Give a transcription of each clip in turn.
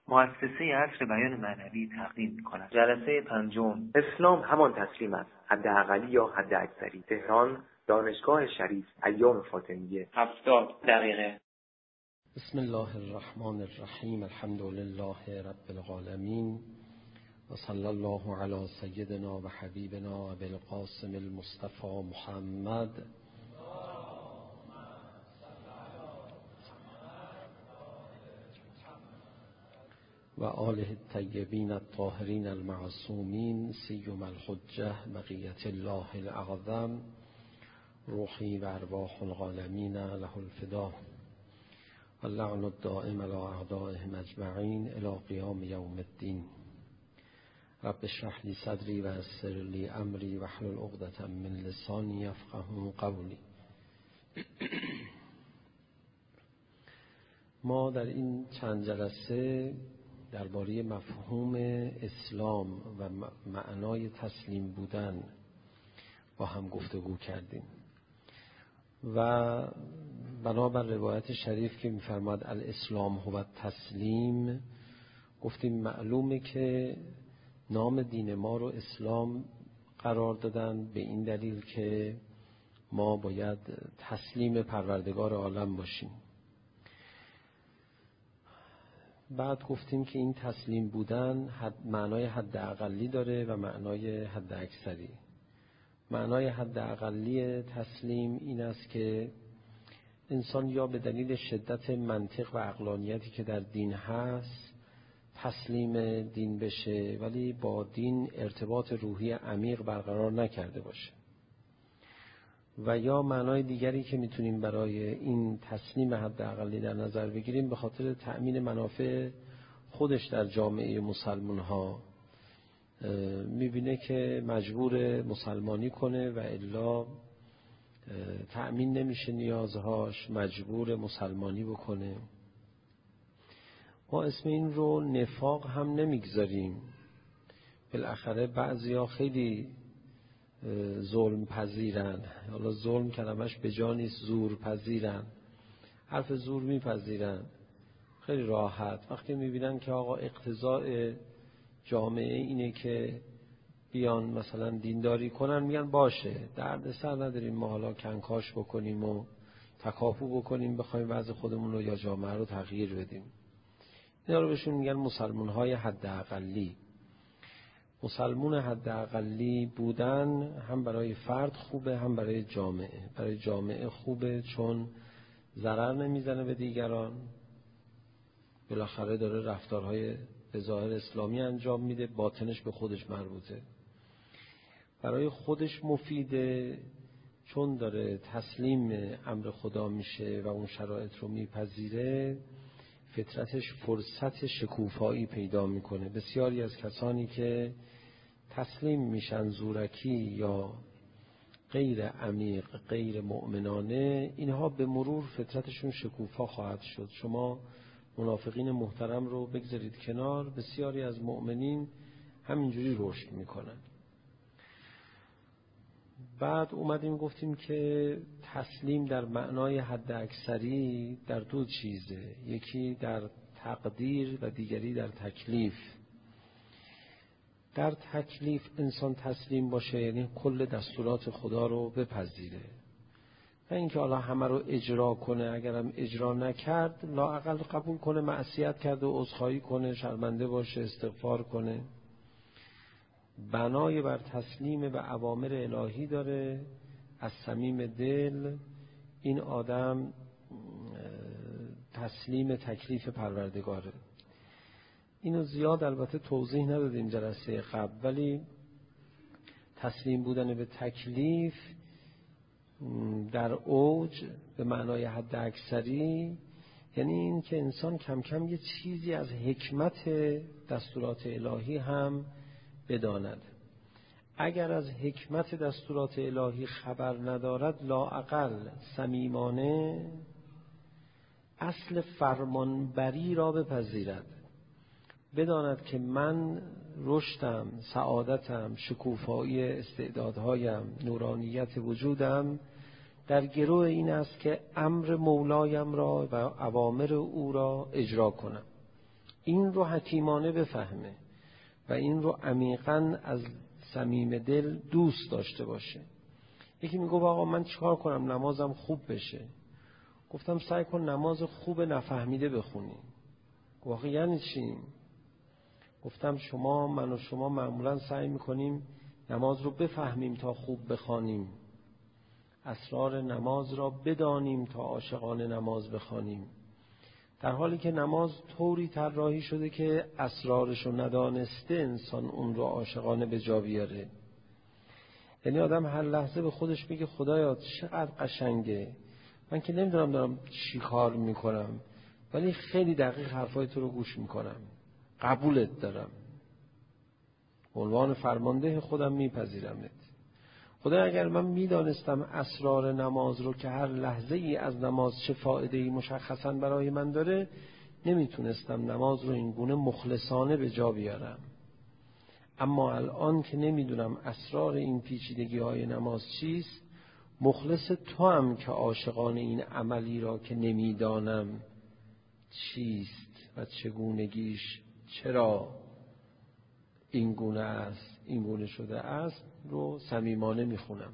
مؤسسه عصر بیان معنوی تقدیم می‌کند. جلسه 5. اسلام همان تسلیم است، حداقلی یا حد اکثری. تهران، دانشگاه شریف، ایام فاطمیه. 70 دقیقه. بسم الله الرحمن الرحیم. الحمد لله رب العالمین و صلی الله علی سیدنا و حبیبنا ابی القاسم المصطفى محمد و آله الطیبین الطاهرین المعصومین سیما الحجة بقیة الله الاعظم روحی و ارواح العالمین له الفدا واللعن الدائم علی اعدائهم اجمعین الی قیام یوم الدین. رب اشرح لی صدری و یسر لی امری واحلل عقدة من لسانی یفقهوا قولی. ما در این چند جلسه درباره مفهوم اسلام و معنای تسلیم بودن با هم گفتگو کردیم و بنابر روایت شریف که می‌فرماد الاسلام هو التسلیم، گفتیم معلومه که نام دین ما رو اسلام قرار دادن به این دلیل که ما باید تسلیم پروردگار عالم باشیم. بعد گفتیم که این تسلیم بودن معنای حد اقلی داره و معنای حد اکثری. معنای حد اقلی تسلیم این است که انسان یا به دلیل شدت منطق و عقلانیتی که در دین هست تسلیم دین بشه ولی با دین ارتباط روحی عمیق برقرار نکرده باشه، و یا معنای دیگری که میتونیم برای این تسلیم حداقلی در نظر بگیریم به خاطر تأمین منافع خودش در جامعه مسلمان ها میبینه که مجبور مسلمانی کنه و الا تأمین نمیشه نیازهاش، مجبور مسلمانی بکنه. ما اسم این رو نفاق هم نمیگذاریم. بالاخره بعضیا خیلی ظلم پذیرن، حالا ظلم کلمش به جا نیست، زور پذیرن، حرف زور میپذیرن خیلی راحت. وقتی میبینن که آقا اقتضاء جامعه اینه که بیان مثلا دینداری کنن، میگن باشه درد سر نداریم ما حالا کنکاش بکنیم و تکاپو بکنیم بخوایم وضع خودمون رو یا جامعه رو تغییر بدیم. اینا رو بهشون میگن مسلمان های حد اقلی. مسلمون حد اقلی بودن هم برای فرد خوبه هم برای جامعه. برای جامعه خوبه چون ضرر نمیزنه به دیگران، بالاخره داره رفتارهای به ظاهر اسلامی انجام میده، باطنش به خودش مربوطه. برای خودش مفیده چون داره تسلیم امر خدا میشه و اون شرایط رو میپذیره، فطرتش فرصت شکوفایی پیدا میکنه. بسیاری از کسانی که تسلیم میشن زورکی یا غیر عمیق، غیر مؤمنانه، اینها به مرور فطرتشون شکوفا خواهد شد. شما منافقین محترم رو بگذارید کنار، بسیاری از مؤمنین همینجوری رشد میکنن. بعد اومدیم گفتیم که تسلیم در معنای حد اکثری در دو چیزه، یکی در تقدیر و دیگری در تکلیف. در تکلیف انسان تسلیم باشه یعنی کل دستورات خدا رو بپذیره، نه اینکه حالا همه رو اجرا کنه، اگرم اجرا نکرد لااقل قبول کنه معصیت کرده و عذرخواهی کنه، شرمنده باشه، استغفار کنه. بنای بر تسلیم به اوامر الهی داره، از صمیم دل این آدم تسلیم تکلیف پروردگاره. اینو زیاد البته توضیح ندادیم جلسه قبل، ولی تسلیم بودن به تکلیف در اوج به معنای حد اکثری یعنی این که انسان کم کم یه چیزی از حکمت دستورات الهی هم بداند. اگر از حکمت دستورات الهی خبر ندارد لااقل صمیمانه اصل فرمانبری را بپذیرد، بداند که من رشدم، سعادتم، شکوفایی استعدادهایم، نورانیت وجودم در گروه این است که امر مولایم را و اوامر او را اجرا کنم. این رو حکیمانه بفهمه و این رو عمیقاً از صمیم دل دوست داشته باشه. یکی میگه آقا من چیکار کنم نمازم خوب بشه؟ گفتم سعی کن نماز خوب نفهمیده بخونی. واقعا یعنی چی؟ گفتم من و شما معمولا سعی میکنیم نماز رو بفهمیم تا خوب بخوانیم، اسرار نماز را بدانیم تا عاشقانه نماز بخوانیم، در حالی که نماز طوری طراحی شده که اسرارش رو ندانسته انسان اون رو عاشقانه به جا بیاره. یعنی آدم هر لحظه به خودش میگه خدایا چقدر قشنگه، من که نمیدونم دارم چی کار میکنم ولی خیلی دقیق حرفای تو رو گوش میکنم، قبولت دارم، عنوان فرمانده خودم میپذیرمت. خدا اگر من میدانستم اسرار نماز رو که هر لحظه ای از نماز چه فایده ای مشخصا برای من داره، نمیتونستم نماز رو این گونه مخلصانه به جا بیارم. اما الان که نمیدونم اسرار این پیچیدگی های نماز چیست، مخلص تو هم که عاشقان این عملی را که نمیدانم چیست و چگونگیش چرا این گونه است، این گونه شده است رو صمیمانه میخونم.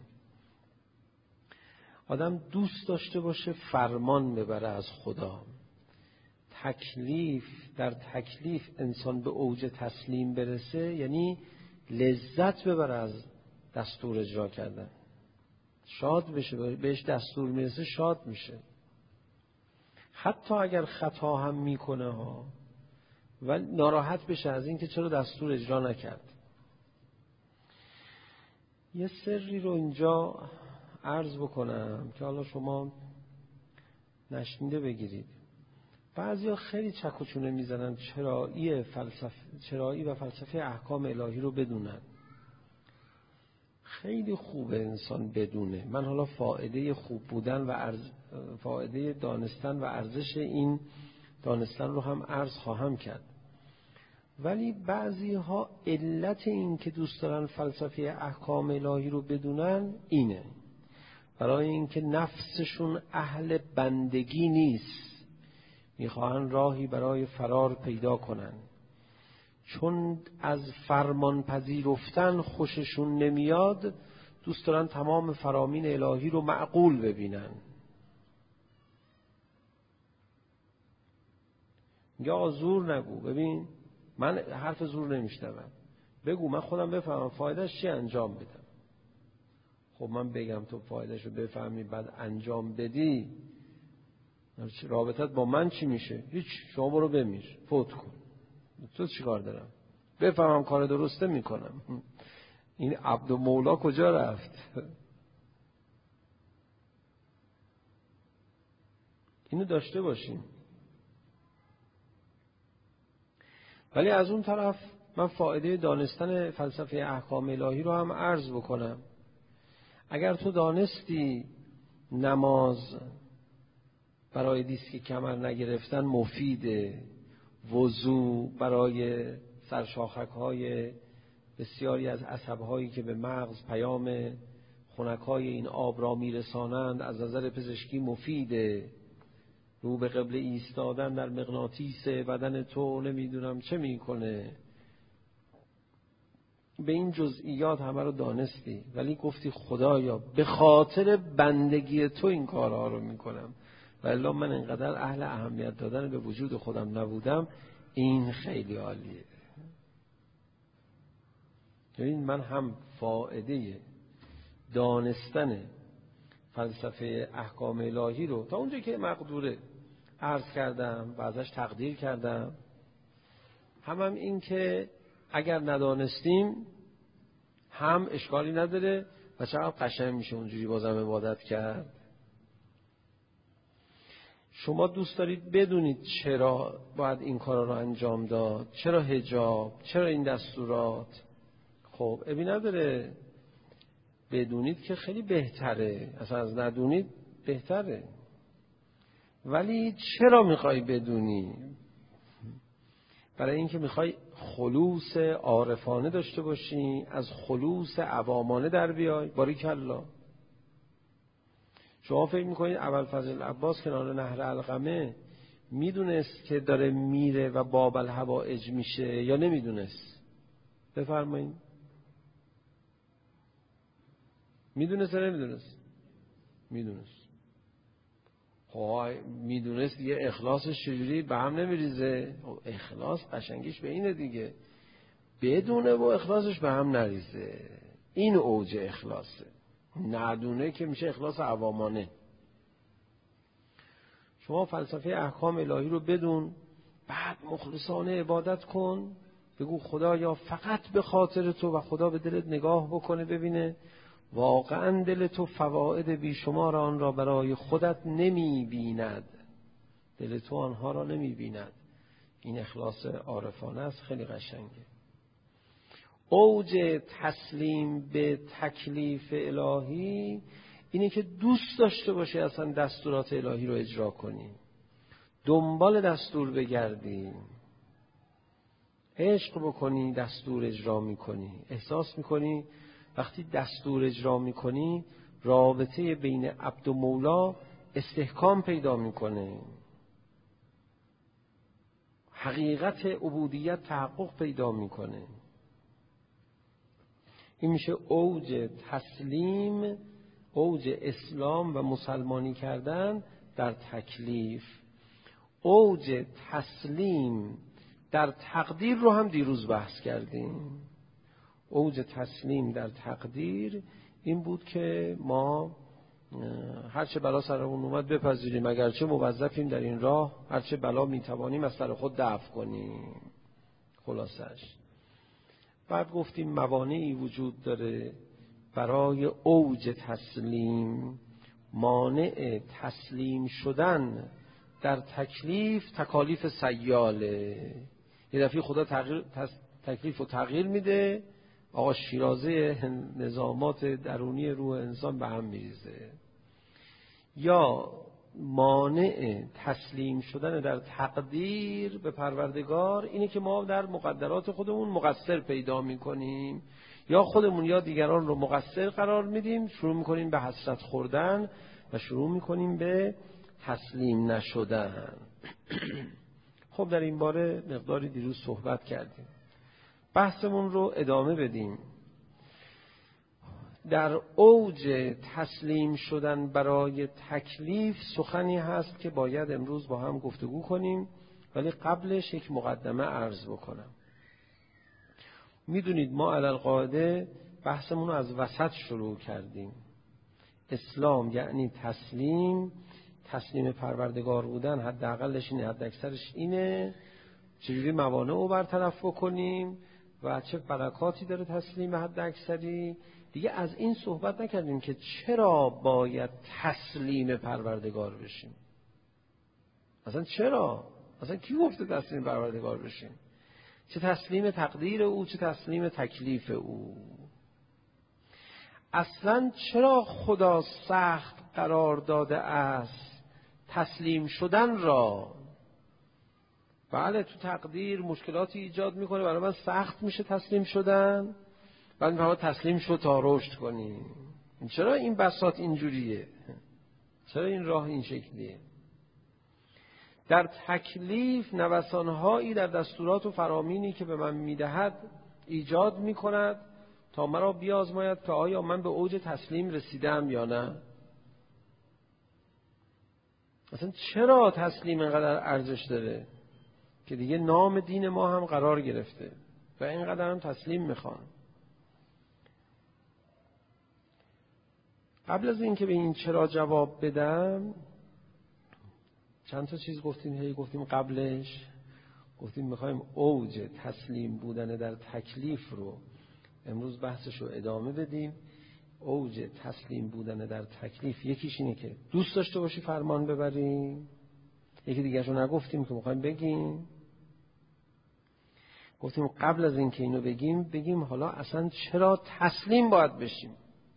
آدم دوست داشته باشه فرمان ببره از خدا. در تکلیف انسان به اوج تسلیم برسه، یعنی لذت ببره از دستور اجرا کردن، شاد بشه، بهش دستور میرسه شاد میشه، حتی اگر خطا هم میکنه و ناراحت بشه از اینکه چرا دستور اجرا نکرد. یه سری رو اینجا عرض بکنم که حالا شما نشنیده بگیرید. بعضیا خیلی چک و چونه میزنن چرایی و فلسفه احکام الهی رو بدونن. خیلی خوبه انسان بدونه. من حالا فایده خوب بودن و فایده دانستن و ارزش این دانستن رو هم عرض خواهم کرد. ولی بعضی ها علت این که دوست دارن فلسفه احکام الهی رو بدونن اینه، برای اینکه نفسشون اهل بندگی نیست، میخواهن راهی برای فرار پیدا کنن. چون از فرمان پذیرفتن خوششون نمیاد، دوست دارن تمام فرامین الهی رو معقول ببینن. میگه آقا زور نگو، ببین من حرف زور نمیشنوم، بگو من خودم بفهمم فایدهش چی انجام بدم. خب من بگم تو فایدهش رو بفهمی بعد انجام بدی، رابطت با من چی میشه؟ هیچ، شما برو بمیر، فوت کن، تو چی کار دارم؟ بفهمم کار درسته میکنم. این عبد و مولا کجا رفت؟ اینو داشته باشیم. ولی از اون طرف من فایده دانستن فلسفه احکام الهی رو هم عرض بکنم. اگر تو دانستی نماز برای دیسک کمر نگرفتن مفیده، وضو برای سرشاخک‌های بسیاری از عصب‌هایی که به مغز پیام خنک‌های این آب را میرسانند از نظر پزشکی مفیده، رو به قبله ایستادن در مغناطیس بدن تو نمیدونم چه میکنه، به این جزئیات همه رو دانستی، ولی گفتی خدایا به خاطر بندگی تو این کارها رو میکنم و الا من اینقدر اهل اهمیت دادن به وجود خودم نبودم. این خیلی عالیه. ببین من هم فایده دانستن فلسفه احکام الهی رو تا اونجا که مقدوره عرض کردم و ازش تقدیر کردم. هم این که اگر ندانستیم هم اشکالی نداره و چقدر قشنگ میشه اونجوری بازم عبادت کرد. شما دوست دارید بدونید چرا باید این کارا رو انجام داد، چرا حجاب، چرا این دستورات. خب ابی نداره بدونید که خیلی بهتره، اصلا از ندونید بهتره. ولی چرا میخوای بدونی؟ برای اینکه میخوای خلوص عارفانه داشته باشی، از خلوص عوامانه در بیای. باریکالله. شما فکر میکنید ابوالفضل عباس کنار نهر علقمه میدونست که داره میره و باب الحوائج میشه یا نمیدونست؟ بفرمایید. میدونست یا نمیدونست؟ میدونست. میدونست دیگه اخلاصش چجوری به هم نمیریزه؟ اخلاص قشنگیش به اینه دیگه، بدونه و اخلاصش به هم نریزه. این اوج اخلاصه. ندونه که میشه اخلاص عوامانه. شما فلسفه احکام الهی رو بدون، بعد مخلصانه عبادت کن، بگو خدایا فقط به خاطر تو، و خدا به دلت نگاه بکنه ببینه واقعا دل تو فواید بیشمار آن را برای خودت نمی بیند، دل تو آنها را نمی بیند. این اخلاص عارفانه است، خیلی قشنگه. اوج تسلیم به تکلیف الهی اینه که دوست داشته باشی اصلا دستورات الهی رو اجرا کنی، دنبال دستور بگردی، عشق بکنی، دستور اجرا میکنی. احساس میکنی وقتی دستور اجرا میکنی رابطه بین عبد و مولا استحکام پیدا میکنه، حقیقت عبودیت تحقق پیدا میکنه. این میشه اوج تسلیم، اوج اسلام و مسلمانی کردن در تکلیف. اوج تسلیم در تقدیر رو هم دیروز بحث کردیم. اوج تسلیم در تقدیر این بود که ما هرچه بلا سرمون اومد بپذیریم، اگرچه موظفیم در این راه هرچه بلا میتوانیم از سر خود دفع کنیم. خلاصش بعد گفتیم موانعی وجود داره برای اوج تسلیم. مانع تسلیم شدن در تکلیف تکالیف سیاله. یه دفعه خدا تکلیف رو تغییر میده، آقا شیرازه نظامات درونی روح انسان به هم میریزه. یا مانع تسلیم شدن در تقدیر به پروردگار اینه که ما در مقدرات خودمون مقصر پیدا میکنیم، یا خودمون یا دیگران رو مقصر قرار میدیم، شروع میکنیم به حسرت خوردن و شروع میکنیم به تسلیم نشدن. خب در این باره مقداری دیروز صحبت کردیم، بحثمون رو ادامه بدیم. در اوج تسلیم شدن برای تکلیف سخنی هست که باید امروز با هم گفتگو کنیم، ولی قبلش یک مقدمه عرض بکنم. میدونید ما علالقاعده بحثمون رو از وسط شروع کردیم. اسلام یعنی تسلیم پروردگار بودن، حداقلش اینه، حد اکثرش اینه. چجوری موانع رو برطرف بکنیم و چه برکاتی داره تسلیم حد اکثری. دیگه از این صحبت نکردیم که چرا باید تسلیم پروردگار بشیم. اصلا چرا؟ اصلا کی گفته تسلیم پروردگار بشیم؟ چه تسلیم تقدیر او، چه تسلیم تکلیف او. اصلا چرا خدا سخت قرار داده است تسلیم شدن را؟ بله تو تقدیر مشکلاتی ایجاد میکنه، برای من سخت میشه تسلیم شدن، بعد میفهمم تسلیم شو تا رشد کنی. چرا این بساط اینجوریه؟ چرا این راه این شکلیه؟ در تکلیف نوسانهایی در دستورات و فرامینی که به من میدهد ایجاد میکند تا مرا بیازماید که آیا من به اوج تسلیم رسیدم یا نه. اصلا چرا تسلیم اینقدر ارزش داره که دیگه نام دین ما هم قرار گرفته و اینقدر هم تسلیم میخوان. قبل از اینکه به این چرا جواب بدم چند تا چیز گفتیم قبلش. گفتیم میخوایم اوج تسلیم بودن در تکلیف رو امروز بحثش رو ادامه بدیم. اوج تسلیم بودن در تکلیف یکیش اینه که دوست داشته باشی فرمان ببریم. یکی دیگرش رو نگفتیم که میخوایم بگیم. گفتیم قبل از اینکه اینو بگیم حالا اصلا چرا تسلیم باید بشیم.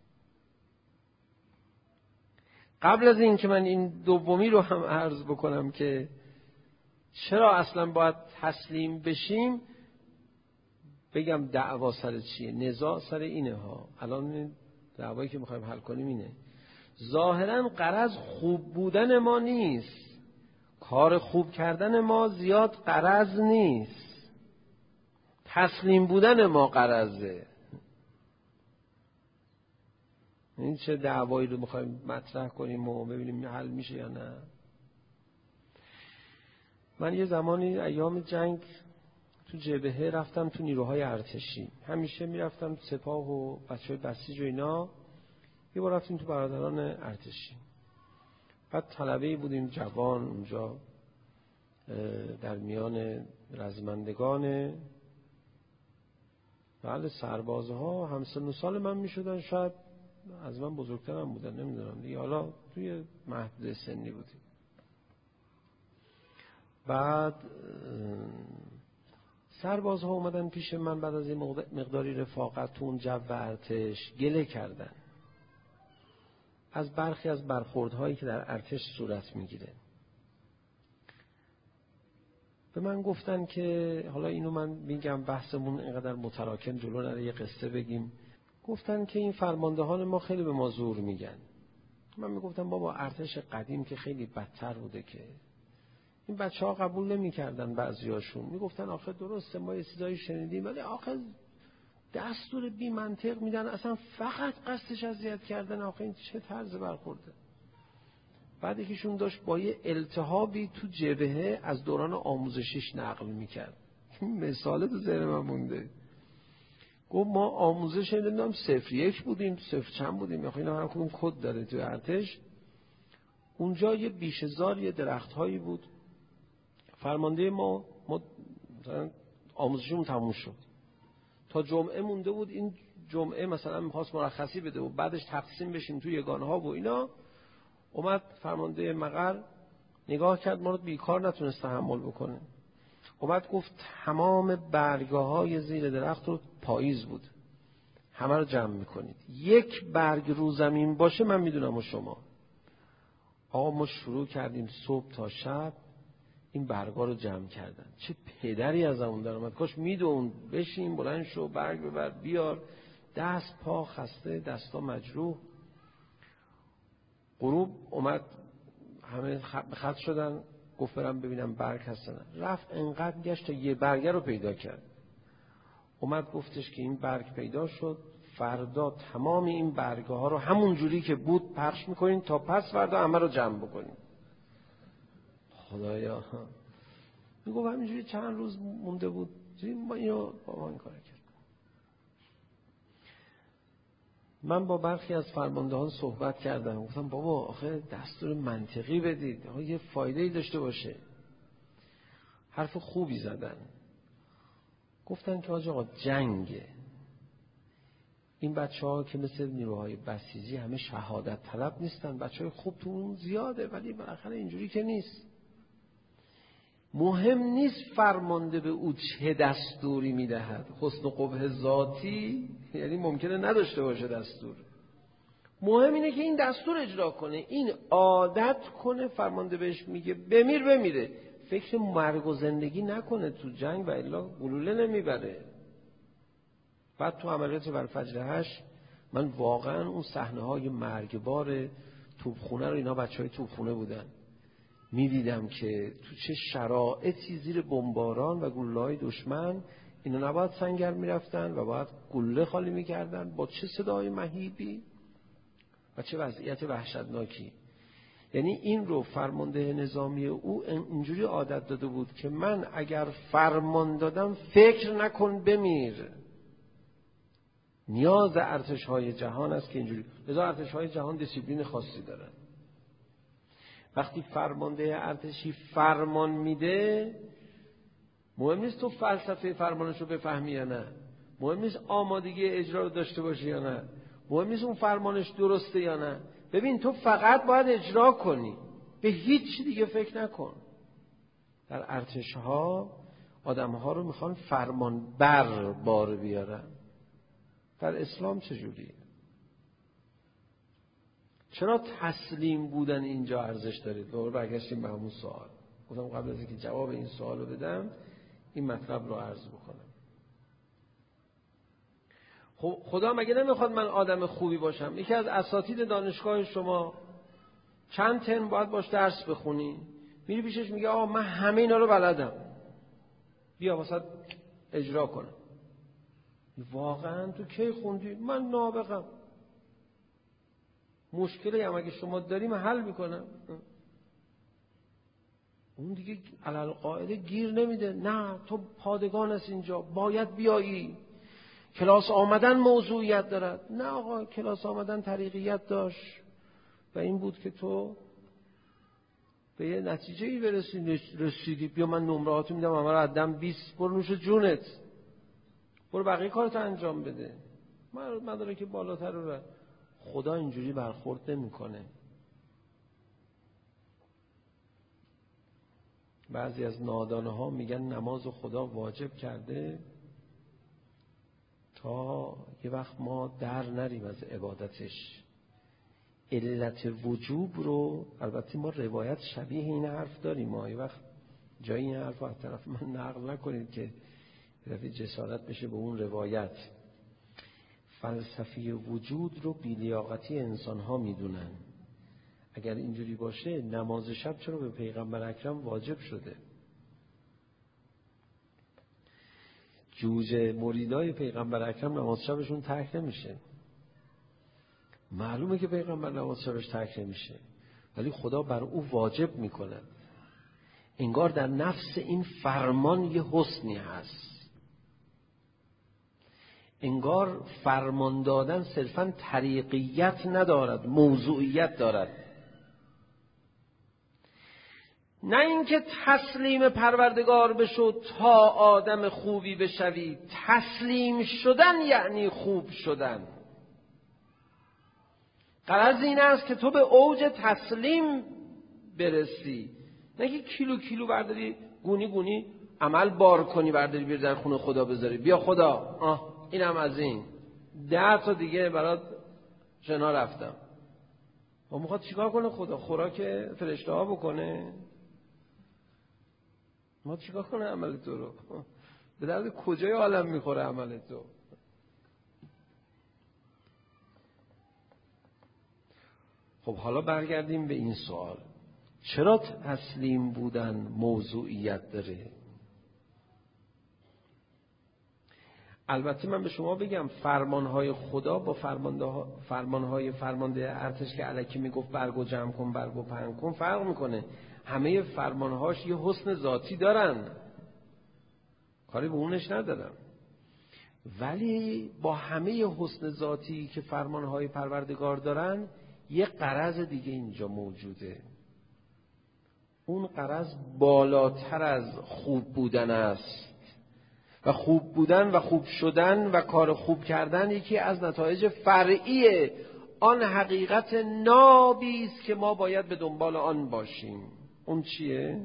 قبل از این که من این دومی رو هم عرض بکنم که چرا اصلا باید تسلیم بشیم، بگم دعوا سر چیه. نزاع سر اینه ها. الان دعوایی که میخوایم حل کنیم اینه. ظاهرا غرض خوب بودن ما نیست، کار خوب کردن ما زیاد غرض نیست، تسلیم بودن ما غرضه. این چه دعوایی رو میخوایم مطرح کنیم و ببینیم حل میشه یا نه. من یه زمانی ایام جنگ تو جبهه رفتم تو نیروهای ارتشی، همیشه میرفتم سپاه و بچهای بسیج و اینا. یه بار رفتیم تو برادران ارتشی، بعد طلبه‌ای بودیم جوان اونجا در میان رزمندگان، بله سربازها همسن و سال من میشدن، شاید از من بزرگترم بودن، نمیدونم دیگه، حالا توی محدود سنی بودیم. بعد سربازها اومدن پیش من بعد از این مقداری رفاقت تو اون جو ارتش گله کردن از برخی از برخوردهایی که در ارتش صورت میگیره. به من گفتن که حالا اینو من میگم بحثمون اینقدر متراکم جلو نره، یه قصه بگیم. گفتن که این فرماندهان ما خیلی به ما زور میگن. من میگفتم بابا ارتش قدیم که خیلی بدتر بوده، که این بچه‌ها قبول نمی‌کردن، بعضیاشون میگفتن آخه درسته ما یه چیزایی شنیدیم ولی آخه دستور بی منطق میدن، اصلا فقط قصدش اذیت کردن، آخه این چه طرز برخورده. بعد یکیشون داشت با یه التهابی تو جبهه از دوران آموزشیش نقل میکرد، مثال تو ذهن من مونده. گفت ما آموزش نمیدونم 0-1 بودیم، 0 چند بودیم، آخه اینا هر کدوم کد داره تو ارتش. اونجا یه بیشه‌زار یه درخت‌هایی بود، فرمانده ما آموزشمون تموم شد، تا جمعه مونده بود. این جمعه مثلا می‌خواست مرخصی بده و بعدش تقسیم بشیم توی یگانه‌ها و اینا. اومد فرمانده مقر نگاه کرد، ما رو بیکار نتونست تحمل بکنه. اومد گفت تمام برگه‌های زیر درخت رو، پاییز بود، همه رو جمع می‌کنید، یک برگ رو زمین باشه من میدونم و شما. آقا ما شروع کردیم صبح تا شب این برگا رو جمع کردن. چه پدری از اون در اومد، کاش میدون بشین بلند شو برگ ببر بیار، دست پا خسته، دستا مجروح. غروب اومد همه خط شدن، گفت برم ببینم برگ هستن. رفت انقدر گشت تا یه برگه رو پیدا کرد. اومد گفتش که این برگ پیدا شد، فردا تمام این برگه ها رو همون جوری که بود پخش میکنین تا پس فردا همه رو جمع بکنین. خدایا میگو همینجوری چند روز مونده بود ما اینو با ما این کار کرد. من با برخی از فرماندهان صحبت کردم، گفتم بابا آخه دستور منطقی بدید، آخه یه فایده‌ای داشته باشه. حرف خوبی زدن. گفتن که آقا جنگه، این بچه‌ها که مثل نیروهای بسیجی همه شهادت طلب نیستن، بچه‌های خوب تو اون زیاده ولی بالاخره اینجوری که نیست. مهم نیست فرمانده به او چه دستوری میدهد، حسن و قبح ذاتی یعنی ممکنه نداشته باشه دستور، مهم اینه که این دستور اجرا کنه، این عادت کنه. فرمانده بهش میگه بمیر بمیره، فکر مرگ و زندگی نکنه تو جنگ و الا گلوله نمیبره. بعد تو عملیات برفجر 8 من واقعا اون صحنه های مرگبار توپخونه رو، اینا بچهای توپخونه بودن، میدیدم که تو چه شرایطی زیر بمباران و گلوله‌های دشمن اینا نباید سنگر میرفتن و باید گلوله خالی میکردن، با چه صدای مهیبی و چه وضعیت وحشتناکی. یعنی این رو فرمانده نظامی او اینجوری عادت داده بود که من اگر فرمان دادم فکر نکن بمیر. نیاز ارتش‌های جهان است که اینجوری، لذا ارتش‌های جهان دیسیپلین خاصی دارن. وقتی فرمانده ارتشی فرمان میده، مهم نیست تو فلسفه فرمانش رو بفهمی یا نه، مهم نیست آمادگی اجرا رو داشته باشی یا نه، مهم نیست اون فرمانش درسته یا نه. ببین تو فقط باید اجرا کنی، به هیچ دیگه فکر نکن. در ارتش‌ها آدم‌ها رو میخوان فرمان بار بیارن. در اسلام چجوریه؟ چرا تسلیم بودن اینجا ارزش دارید؟ دوباره برگشتیم به همون سوال. گفتم قبل از اینکه جواب این سوال رو بدم این مطلب رو عرض بکنم. خب خدا مگه نمیخواد من آدم خوبی باشم؟ یکی از اساتید دانشگاه شما چند ترم باید باش درس بخونی، میری پیشش میگه آقا من همه اینا رو بلدم، بیا واسه اجرا کنم. واقعا تو کی خوندی؟ من نابغم. مشکلی هم اگه شما داری من حل میکنم. اون دیگه علالقاعده گیر نمیده. نه تو پادگان است اینجا، باید بیایی. کلاس آمدن موضوعیت دارد. نه آقا، کلاس آمدن طریقیت داشت و این بود که تو به یه نتیجه‌ای رسیدی. بیا من نمرهاتو میدم، همه رو عدم 20، برو نوش جونت، برو بقیه کارتو انجام بده. من داره که بالاتر رو. خدا اینجوری برخورد نمی‌کنه. بعضی از نادانه‌ها میگن نماز خدا واجب کرده تا یه وقت ما در نریم از عبادتش. علت وجوب رو البته ما روایت شبیه این حرف داریم، ما یه وقت جایی این حرف رو از طرف من نقل نکنید که رفت جسارت بشه به اون روایت. فلسفی وجود رو بی‌لیاقتی انسان‌ها میدونن. اگر اینجوری باشه نماز شب چرا به پیغمبر اکرم واجب شده؟ جوجه مریدای پیغمبر اکرم نماز شبشون ترک نمیشه. معلومه که پیغمبر نماز شبش ترک نمیشه، ولی خدا بر او واجب میکنه. انگار در نفس این فرمان یه حسنی هست. انگار فرمان دادن صرفاً طریقیت ندارد، موضوعیت دارد. نه اینکه تسلیم پروردگار بشو تا آدم خوبی بشوی. تسلیم شدن یعنی خوب شدن. غرض این است که تو به اوج تسلیم برسی، نه که کیلو کیلو برداری گونی گونی عمل بار کنی، برداری بری در خونه خدا بذاری. بیا خدا اینم از این 10 تا دیگه برات جنا رفتم. ما میخواد چیکار کنه خدا؟ خوراک فرشته ها بکنه؟ ما چیکار کنه عمل تو رو؟ به درد کجای عالم میخوره عمل تو؟ خب حالا برگردیم به این سوال، چرا تسلیم بودن موضوعیت داره؟ البته من به شما بگم فرمانهای خدا با فرمانهای فرمانده ارتش که الکی میگفت برگو جمع کن برگو پهن کن فرق میکنه. همه فرمانهاش یه حسن ذاتی دارن، کاری به اونش ندارم، ولی با همه حسن ذاتی که فرمانهای پروردگار دارن یه غرض دیگه اینجا موجوده. اون غرض بالاتر از خوب بودن است و خوب بودن و خوب شدن و کار خوب کردن یکی از نتایج فرعی آن حقیقت نابی است که ما باید به دنبال آن باشیم. اون چیه؟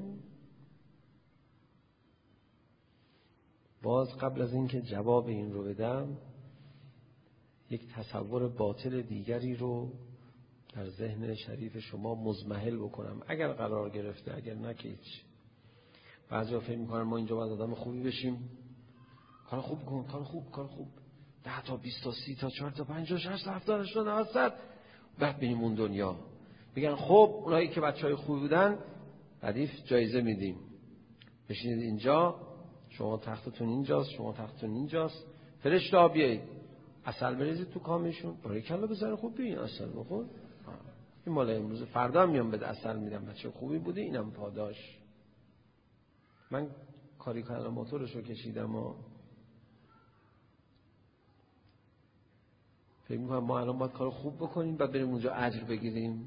باز قبل از اینکه جواب این رو بدم یک تصور باطل دیگری رو در ذهن شریف شما مزمحل بکنم، اگر قرار گرفته، اگر نه که هیچ. بعضیا فکر می‌کنن ما اینجا باید آدم خوبی بشیم، کار خوب کن، کار خوب 10 تا 20 تا 30 تا 4 تا 5 تا 6 تا 7 تا 80 تا 90 بعد بریم اون دنیا. میگن خب اونایی که بچهای خوبی بودن ردیف جایزه میدیم، بشینید اینجا، شما تختتون اینجاست، شما تختتون اینجاست، فرشته بیایید عسل بریزید تو کامشون، برای کلا بزنه خوب بیاین عسل بخور. این مال امروز، فردا هم میام بده عسل میدم، بچه خوبی بودی اینم پاداش. من کاری کردم موتورشو کشیدم و فکر میکنم ما الان باید کار خوب بکنیم بعد بریم اونجا اجر بگیریم.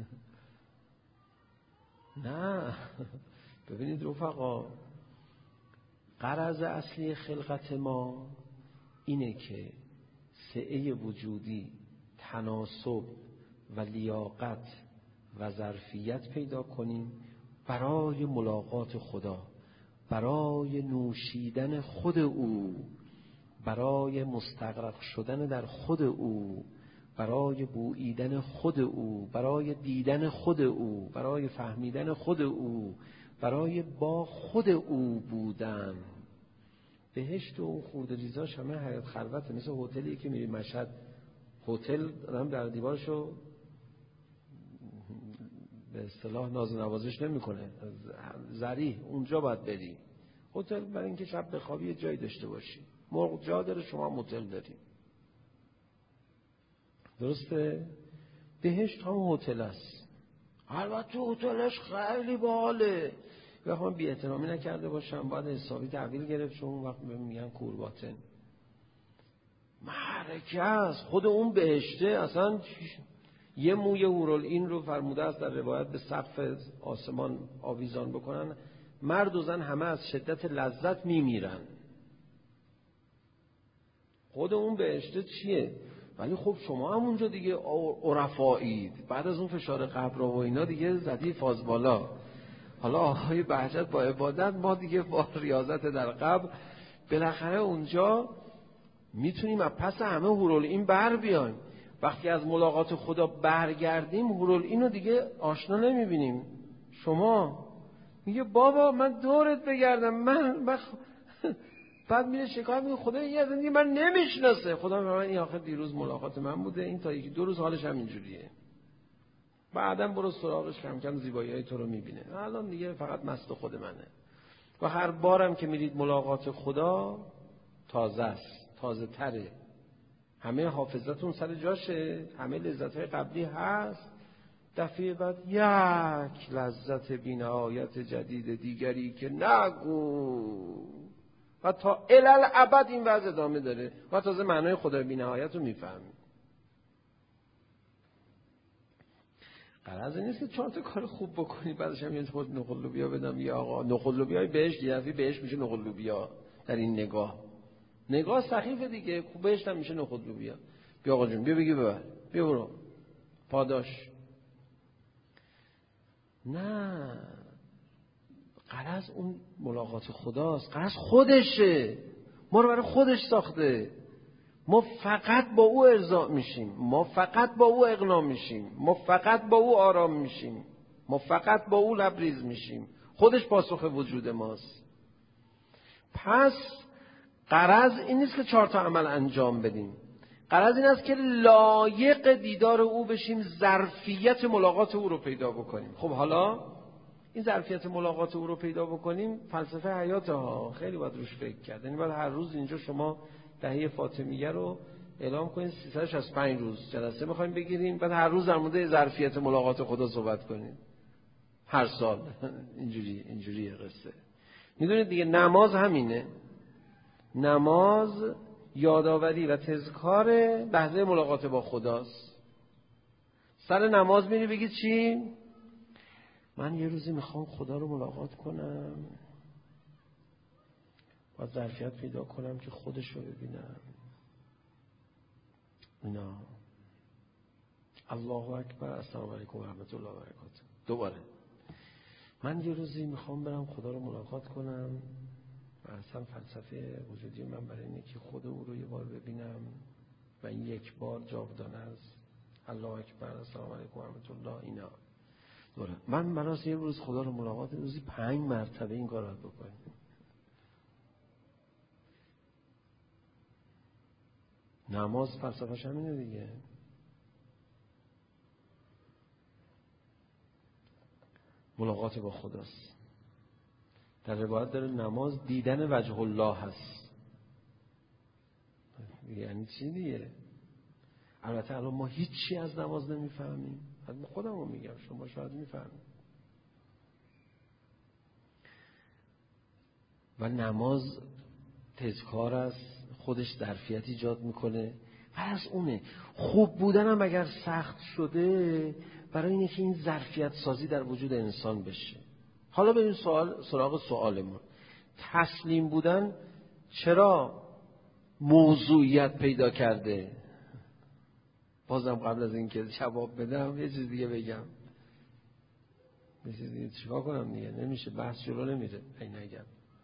نه، ببینید رفقا، غرض اصلی خلقت ما اینه که سعه وجودی، تناسب و لیاقت و ظرفیت پیدا کنیم برای ملاقات خدا، برای نوشیدن خود او، برای مستغرق شدن در خود او، برای بوییدن خود او، برای دیدن خود او، برای فهمیدن خود او، برای با خود او بودن. بهشت و خردریزاش همه حیات خلوته، مثل هتلی که میری مشهد، هتل آدم در دیوارشو به اصطلاح ناز و نوازش نمیکنه، ذریح اونجا باید بری. هتل برای اینکه شب بخوابی یه جایی داشته باشی. مرغ جا داره، شما هم هتل داری. درسته؟ بهشت هم هتل است. البته هتلش خیلی باحاله. وقتی من بی احترامی نکرده باشم باید حسابی تحویل گرفت، چون اون وقت میگن کورباطن. معرکه است. خود اون بهشته اصلا یه موی هورالعین رو فرموده است در روایت به سقف آسمان آویزان بکنن، مرد و زن همه از شدت لذت میمیرن. خود اون بهشته چیه؟ ولی خب شما هم اونجا دیگه عرفایید، بعد از اون فشار قبر و اینا دیگه زدی فاز بالا. حالا آقای بهجت با عبادت، ما دیگه با ریاضت در قبر. بالاخره اونجا میتونیم از پس همه هورالعین بر بیایم. وقتی از ملاقات خدا برگردیم هورالعین رو دیگه آشنا نمیبینیم. شما میگه بابا من دورت بگردم، من بعد میره شکایت میگه خدا این از این من نمیشناسه. خدا میگه این آخر دیروز ملاقات من بوده، این تا یکی 2 روز حالش همینجوریه. بعدم برو سراغش، کم کم زیبایی‌های تو رو میبینه. الان دیگه فقط مست خود منه. و هر بارم که میرید ملاقات خدا تازه است، تازه تره. همه حافظتون سر جاشه، همه لذت‌های قبلی هست. دفعه بعد یک لذت بی‌نهایت جدید دیگری که نگو. و تا الالعبد این وضع ادامه داره. و تازه معنای خدای بی‌نهایت رو میفهمی. غرض نیست که 4 تا کار خوب بکنی بعدش هم یه خود نخل لوبیا بدم. یا آقا نخل لوبیای بهشت، یه دفعه بهشت میشه نخل لوبیا. در این نگاه سخیفه دیگه. خوب بهشت هم میشه نخل لوبیا. بیا آقا جون، بیا بگی ببر، بیا برو پاداش. نه، غرض اون ملاقات خداست، غرض خودشه. ما رو برای خودش ساخته. ما فقط با او ارضا میشیم، ما فقط با او اقنا میشیم، ما فقط با او آرام میشیم، ما فقط با او لبریز میشیم. خودش پاسخ وجود ماست. پس غرض این نیست که 4 تا عمل انجام بدیم. غرض این است که لایق دیدار او بشیم، ظرفیت ملاقات او رو پیدا بکنیم. خب حالا این ظرفیت ملاقات او رو پیدا بکنیم فلسفه حیات ها، خیلی باید روش فکر کرد. یعنی باید هر روز اینجا شما دهه فاطمیه رو اعلام کنید، 365 روز جلسه میخوایم بگیریم، بعد هر روز در مورد ظرفیت ملاقات خدا صحبت کنیم. هر سال اینجوریه قصه. میدونید دیگه نماز همینه. نماز یادآوری و تذکار لحظه ملاقات با خداست. سر نماز میری بگی چی؟ من یه روزی میخوام خدا رو ملاقات کنم، باید ظرفیت پیدا کنم که خودش رو ببینم. اینا الله اکبر، السلام علیکم و رحمت الله و برکاته. دوباره من یه روزی میخوام برم خدا رو ملاقات کنم و اصلا فلسفه وجودی من برای اینه که خود او رو یه بار ببینم و این یک بار جاودانه است. الله اکبر، السلام علیکم و رحمت الله. اینا دوره من برای یه روز خدا رو ملاقات، روزی 5 مرتبه این کار رو بکنم. نماز فلسفه‌ش همینه دیگه. ملاقات با خداست. در روایت داره نماز دیدن وجه الله هست. یعنی چی دیگه؟ البته الان ما هیچی از نماز نمیفهمیم. من خودمو میگم، شما شاید میفهمید. و نماز تذکار است، خودش ظرفیت ایجاد میکنه. و از اونه خوب بودن هم اگر سخت شده برای اینه که این ظرفیت سازی در وجود انسان بشه. حالا بریم سراغ سوالمون. تسلیم بودن چرا موضوعیت پیدا کرده؟ بازم قبل از اینکه جواب بدم یه چیز دیگه بگم. یه چیز دیگه چیکار کنم دیگه؟ نمیشه، بحث جلو نمیره. این نگم.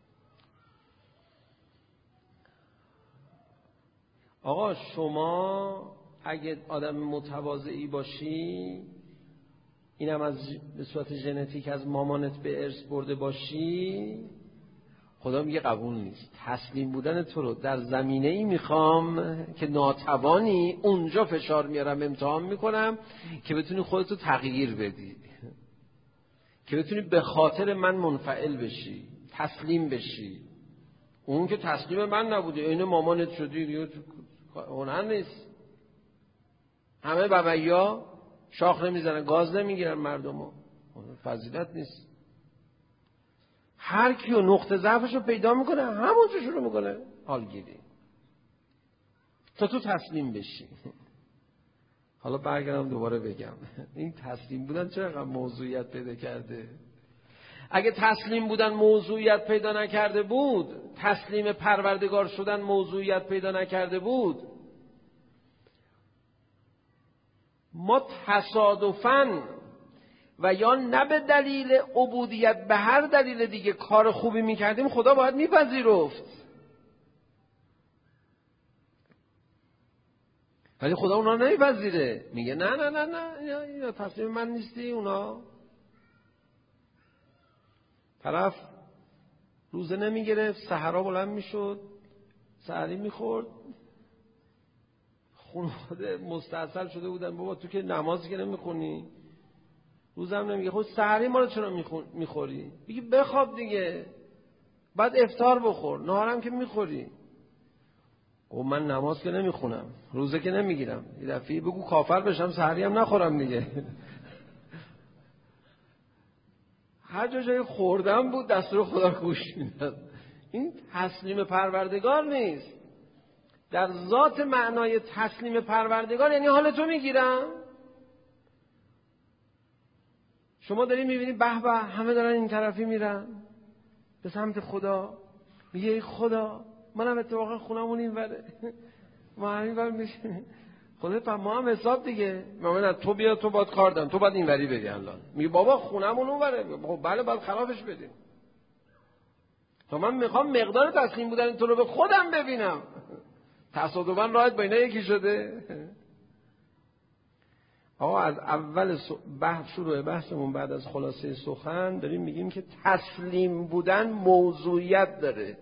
آقا شما اگه آدم متواضعی باشی، اینم از به صورت ژنتیک از مامانت به ارث برده باشی، خدا میگه قبول نیست. تسلیم بودن تو رو در زمینه‌ای میخوام که ناتوانی، اونجا فشار میارم، امتحان میکنم که بتونی خودتو تغییر بدی. که بتونی به خاطر من منفعل بشی، تسلیم بشی. اون که تسلیم من نبودی، این مامانت شدی، هنر نیست. همه بابایا شاخ نمیزنن، گاز نمیگیرن مردمو، فضیلت نیست. هر کیو نقطه ضعفشو پیدا میکنه همونجا شروع میکنه حالگیری تا تو تسلیم بشی. حالا برگردم دوباره بگم این تسلیم بودن چرا موضوعیت پیدا کرده؟ اگه تسلیم بودن موضوعیت پیدا نکرده بود، تسلیم پروردگار شدن موضوعیت پیدا نکرده بود، ما تصادفاً و یا نه به دلیل عبودیت به هر دلیل دیگه کار خوبی میکردیم، خدا باید میپذیرفت. ولی خدا اونا نمیپذیره، میگه نه نه نه نه اینا تصمیم من نیستی. اونا طرف روزه نمیگرفت، سحرا بلند میشد، سحری میخورد، خانواده مستعصل شده بودن بابا تو که نمازی که نمیخونی، روزم نمیگه، خود سحری ما رو چرا میخوری؟ بگی بخواب دیگه، بعد افطار بخور، نهارم که میخوری. و من نماز که نمیخونم، روزه که نمیگیرم، یه دفعه بگو کافر بشم سحری هم نخورم دیگه. هر جای خوردم بود دستور خدا گوش میداد. این تسلیم پروردگار نیست. در ذات معنای تسلیم پروردگار یعنی حال تو میگیرم. شما دارین میبینید به به همه دارن این طرفی میرن به سمت خدا، میگه ای خدا منم اتفاقا خونمون این وره، ما همین ور میشیم، خدا ما هم حساب دیگه، من تو بیا تو باید کار دارم، تو باید این وری بری الان. میگه بابا خونمون اون وره، بله باید خرابش بدیم. تو من میخوام مقدار تسلیم بودن تو رو به خودم ببینم. تصادفاً راحت با اینا یکی شده. آقا از اول شروع بحثمون بعد از خلاصه سخن داریم میگیم که تسلیم بودن موضوعیت داره.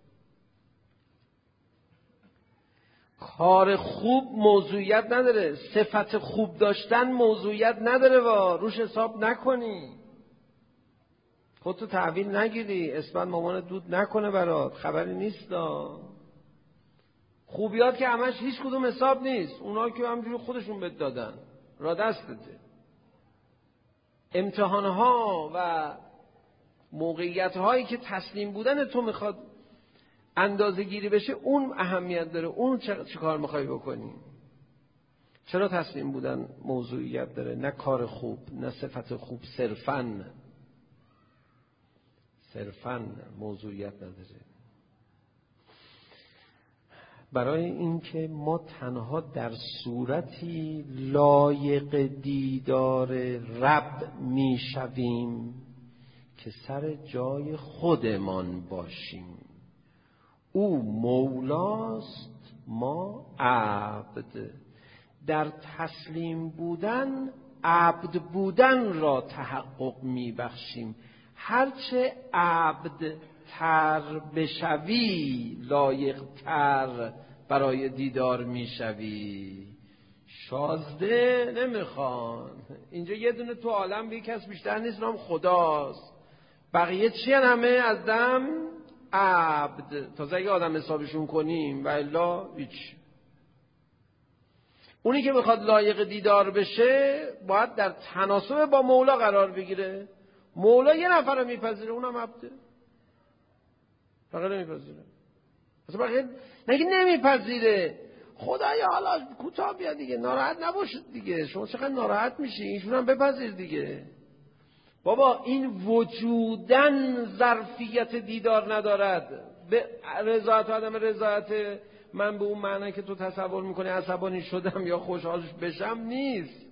کار خوب موضوعیت نداره، صفت خوب داشتن موضوعیت نداره، روش حساب نکنی، خودتو تحویل نگیری، اسمت مامان دود نکنه برات، خبری نیست. خوبیات که همش هیچ کدوم حساب نیست، اونا که همجوری خودشون بهت دادن را دستته. امتحانها و موقعیت هایی که تسلیم بودن تو میخواد اندازه گیری بشه، اون اهمیت داره. اون چه کار میخوای بکنی؟ چرا تسلیم بودن موضوعیت داره؟ نه کار خوب، نه صفت خوب، صرفاً موضوعیت نداره. برای اینکه ما تنها در صورتی لایق دیدار رب میشویم که سر جای خودمان باشیم. او مولاست، ما عبد. در تسلیم بودن عبد بودن را تحقق میبخشیم. هرچه عبد تر بشوی لایق تر برای دیدار میشوی. شازده نمیخوان. اینجا یه دونه تو عالم بی کس بیشتر نیست، نام خداست. بقیه چی همه از دم عبد. تازه اگه آدم حسابشون کنیم و الا هیچ. اونی که میخواد لایق دیدار بشه باید در تناسب با مولا قرار بگیره. مولا یه نفر رو میپذیره، اونم عبده. فقط نمیپذیره. اصلا بقیه نگه نمیپذیره. خدایا حالا کوتاه بیا دیگه، ناراحت نباشید دیگه، شما چقدر ناراحت میشی، اینشون هم بپذیر دیگه. بابا این وجودن ظرفیت دیدار ندارد. به رضایت و عدم رضایت من به اون معنی که تو تصور میکنی عصبانی شدم یا خوشحالش بشم نیست.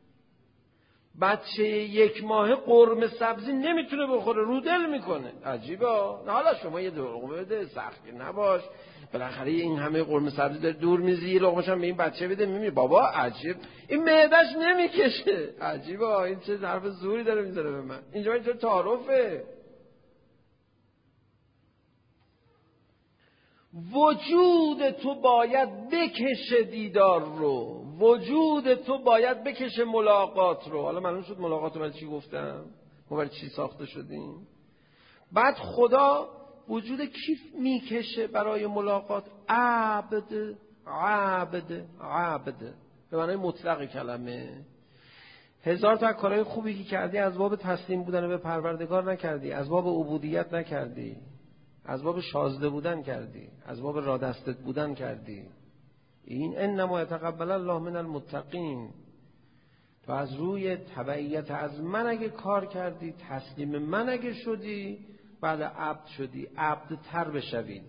بچه 1 ماهه قرمه سبزی نمیتونه بخوره، رو دل میکنه. عجیبه. حالا شما یه لقمه بده، سختی نباش، بالاخره این همه قرمه سبزی داره دور میزی، یه لقمه‌ش هم به این بچه بده. میبینی بابا عجیب این معده‌اش نمیکشه. عجیبه این چه حرف زوری داره میذاره به من. اینجا اینجا تعارفه. وجود تو باید بکشه دیدار رو، وجود تو باید بکشه ملاقات رو. حالا معلوم شد ملاقات رو برای چی گفتم؟ ما برای چی ساخته شدیم؟ بعد خدا وجود کیف میکشه برای ملاقات؟ عبد عبد عبد به معنای مطلق کلمه. هزار تا کارهای خوبی که کردی از باب تسلیم بودن به پروردگار نکردی، از باب عبودیت نکردی، از باب شازده بودن کردی، از باب رادستت بودن کردی. این انما یتقبل الله من المتقین. تو از روی تبعیت از من اگه کار کردی، تسلیم من اگه شدی، بعد عبد شدی، عبد تر بشوید.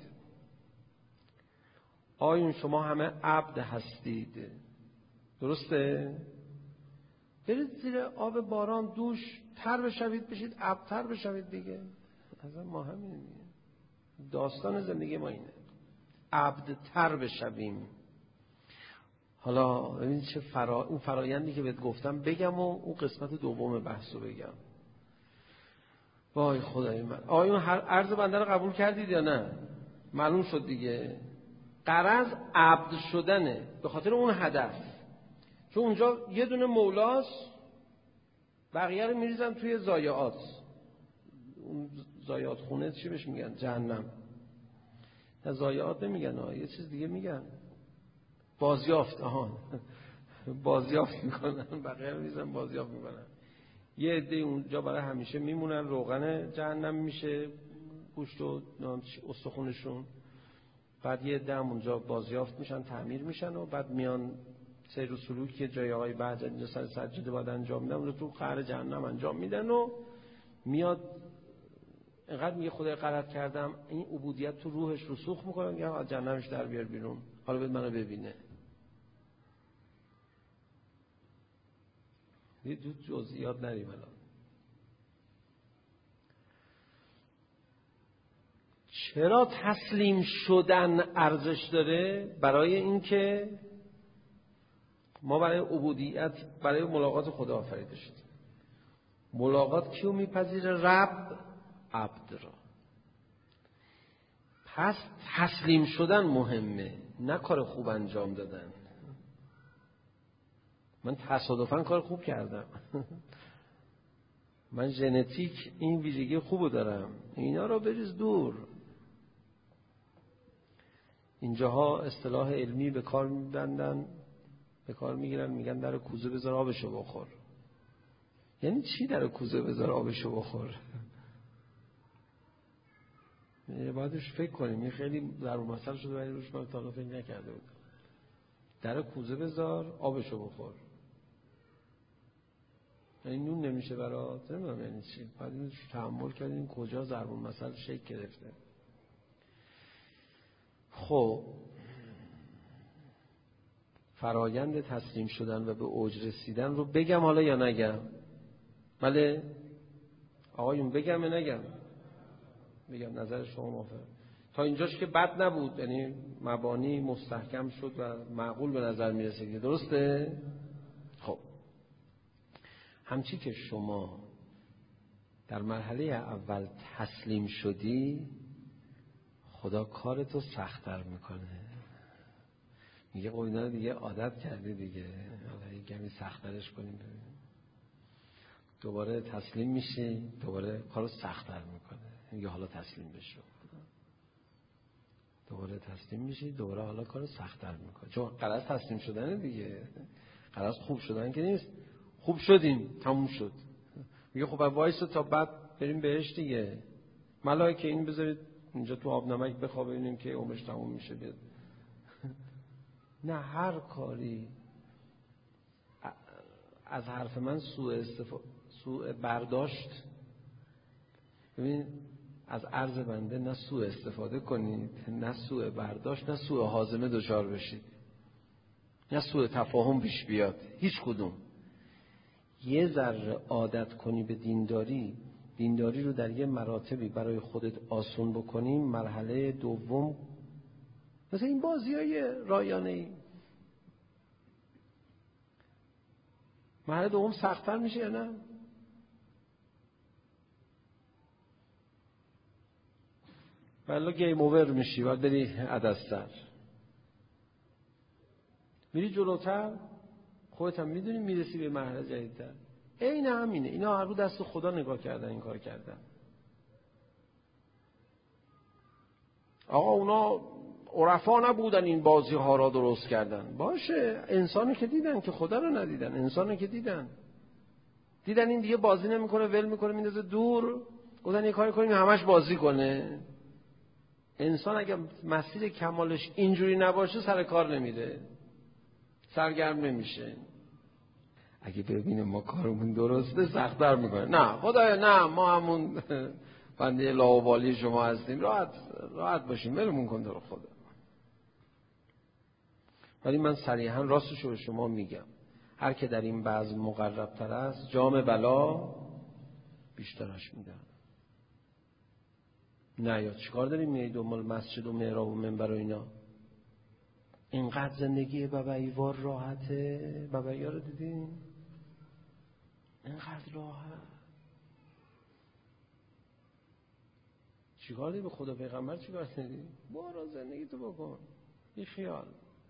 آیون شما همه عبد هستید، درسته؟ برید زیر آب باران دوش تر بشوید، بشید عبد تر بشوید دیگه. اصلا ما همین دیگه. داستان زندگی ما اینه، عبد تر بشویم. حالا ببین چه اون فرایندی که بهت گفتم بگم و اون قسمت دوم بحثو بگم. وای خدای من، آیون هر عرض بنده رو قبول کردید یا نه؟ معلوم شد دیگه. غرض عبد شدنه به خاطر اون هدف، چون اونجا یه دونه مولاست، بقیه رو میریزن توی ضایعات. اون ضایعات خونه چی بهش میگن؟ جهنم. نه ضایعات نمیگن، یه چیز دیگه میگن، بازیافت. بازیافت میکنن، بقیه رو میریزن بازیافت میکنن. یه عده اونجا برای همیشه میمونن، روغن جهنم میشه گوشت و استخونشون. بعد یه عده اونجا بازیافت میشن، تعمیر میشن و بعد میان سیر و سلوک که جای آقای بعد اینجا سر سجده باید انجام میدن رو تو قعر جهنم انجام میدن و میاد اینقدر میگه خدای غلط کردم، این عبودیت تو روحش رسوخ میکنه، میگه از جهنمش در بیار بیرون، حالا بید منو ببینه. یه دو جزئیات نریم الان. چرا تسلیم شدن ارزش داره؟ برای اینکه ما برای عبودیت، برای ملاقات خدا آفریده شدیم. ملاقات کیو میپذیره؟ رب عبد را. پس تسلیم شدن مهمه، نه کار خوب انجام دادن. من تصادفاً کار خوب کردم. من ژنتیک این ویژگی خوبو دارم، اینا رو بریز دور. اینجاها اصطلاح علمی به کار میبندن، به کار میگیرن، میگن در کوزه بذار آبشو بخور. یعنی چی در کوزه بذار آبشو بخور؟ بعدش فکر کنیم. این خیلی ضرب المثل شده ولی روش من تا الان فکر نکرده بودم. در کوزه بذار آبشو بخور یعنی نون نمیشه برات، نمیدونم یعنی چی. بعد اینو تأمل کردیم کجا ضرب المثل شکل گرفته. خب فرایند تسلیم شدن و به اوج رسیدن رو بگم حالا یا نگم؟ بله آقایون بگم یا نگم؟ بگم. نظر شما موافق؟ تا اینجاش که بد نبود، یعنی مبانی مستحکم شد و معقول به نظر میرسه، درسته؟ خب همچی که شما در مرحله اول تسلیم شدی، خدا کارتو سخت‌تر میکنه. میگه خب اینا دیگه عادت کردی دیگه، حالا یه کمی سخت‌ترش کنیم. دوباره تسلیم میشی، دوباره کارو سخت‌تر میکنه. میگه حالا تسلیم بشو. دوباره تسلیم میشی، دوباره حالا کارو سخت‌تر میکنه. چون غرض تسلیم شدن دیگه، غرض خوب شدن که نیست. خوب شدیم تموم شد. میگه خب وایسا تا بعد بریم بهش دیگه. ملائکه این بذارید اینجا تو آب نمک بخواب ببینیم که عمرش تموم میشه بیاد. نه، هر کاری از حرف من سوء برداشت. ببین از عرض بنده نه سوء استفاده کنید، نه سوء برداشت، نه سوء هاضمه دچار بشید، نه سوء تفاهم پیش بیاد. هیچ کدوم. یه ذره عادت کنی به دینداری رو در یه مراتبی برای خودت آسون بکنیم، مرحله دوم مثل این بازی‌های رایانه‌ای، مرحله دوم سخت‌تر میشه یا نه؟ ولی گیم اوور میشی، باید بری عدس‌تر، میری جلوتر، خودت هم میدونی میرسی به مرحله جدیدتر. عین همینه. اینا هر رو دست خدا نگاه کردن این کار کردن. آقا اونا عرفا نبودن این بازی ها را درست کردن. باشه، انسانی که دیدن که خدا رو ندیدن. انسانی که دیدن این دیگه بازی نمیکنه، ول میکنه، میندازه دور، گفتن یه کاری کنیم همش بازی کنه. انسان اگه مسیر کمالش اینجوری نباشه سر کار نمیره، سرگرم نمیشه. اگه ببینیم ما کارمون درسته سخت‌تر میکنه. نه خدایا نه، ما همون بنده لاابالی شما هستیم، راحت باشیم، ولمون کن تو رو خدا. ولی من صریحا راستش رو به شما میگم، هر که در این بزم مقرب‌تر است جام بلا بیشترش میدن. نه یا چیکار داریم میای دنبال مسجد و محراب و منبر و اینا؟ اینقدر زندگی باباییوار راحته. بابایی‌ها رو دیدین؟ اینقدر راحت. چیکار داری به خدا پیغمبر چیکار داری؟ برو زندگی تو بکن، بی خیال.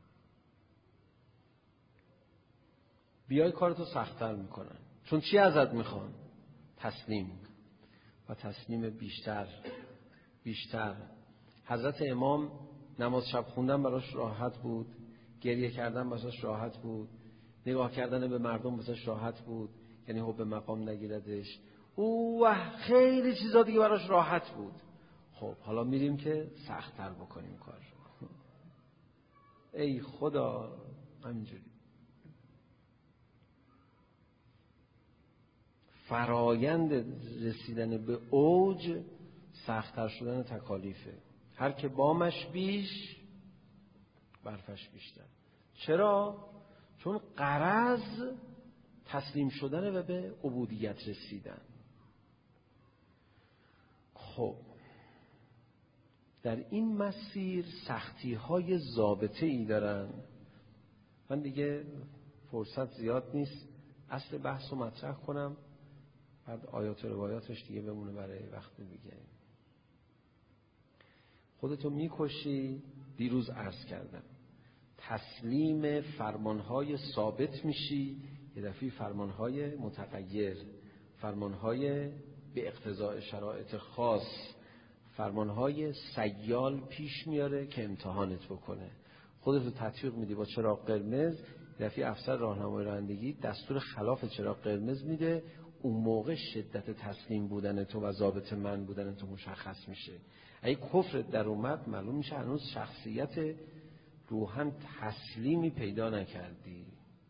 بیای کارتو سخت‌تر میکنن. چون چی ازت میخوان؟ تسلیم و تسلیم بیشتر. حضرت امام نماز شب خوندن براش راحت بود، گریه کردن براش راحت بود، نگاه کردن به مردم براش راحت بود، یعنی حب مقام نگیردش، خیلی چیزا دیگه براش راحت بود. خب حالا میریم که سخت‌تر بکنیم کار. ای خدا، همینجوری فرایند رسیدن به اوج سخت‌تر شدن تکالیفه. هر که بامش بیش برفش بیشتر. چرا؟ چون غرض تسلیم شدن و به عبودیت رسیدن. خب در این مسیر سختی‌های ضابطه‌ای دارن. من دیگه فرصت زیاد نیست اصل بحث رو مطرح کنم، بعد آیات و روایاتش دیگه بمونه برای وقت دیگه. خودتو میکشی. دیروز عرض کردم تسلیم فرمانهای ثابت میشی، یه دفعه فرمانهای متغیر، فرمانهای به اقتضاء شرایط خاص، فرمانهای سیال پیش میاره که امتحانت بکنه. خودتو تطبیق میدی با چراغ قرمز، دفعه افسر راهنمای رانندگی دستور خلاف چراغ قرمز میده. اون موقع شدت تسلیم بودن تو و ضابط من بودن تو مشخص میشه. اگه کفرت در اومد معلوم میشه هنوز شخصیت روحاً تسلیمی پیدا نکردی.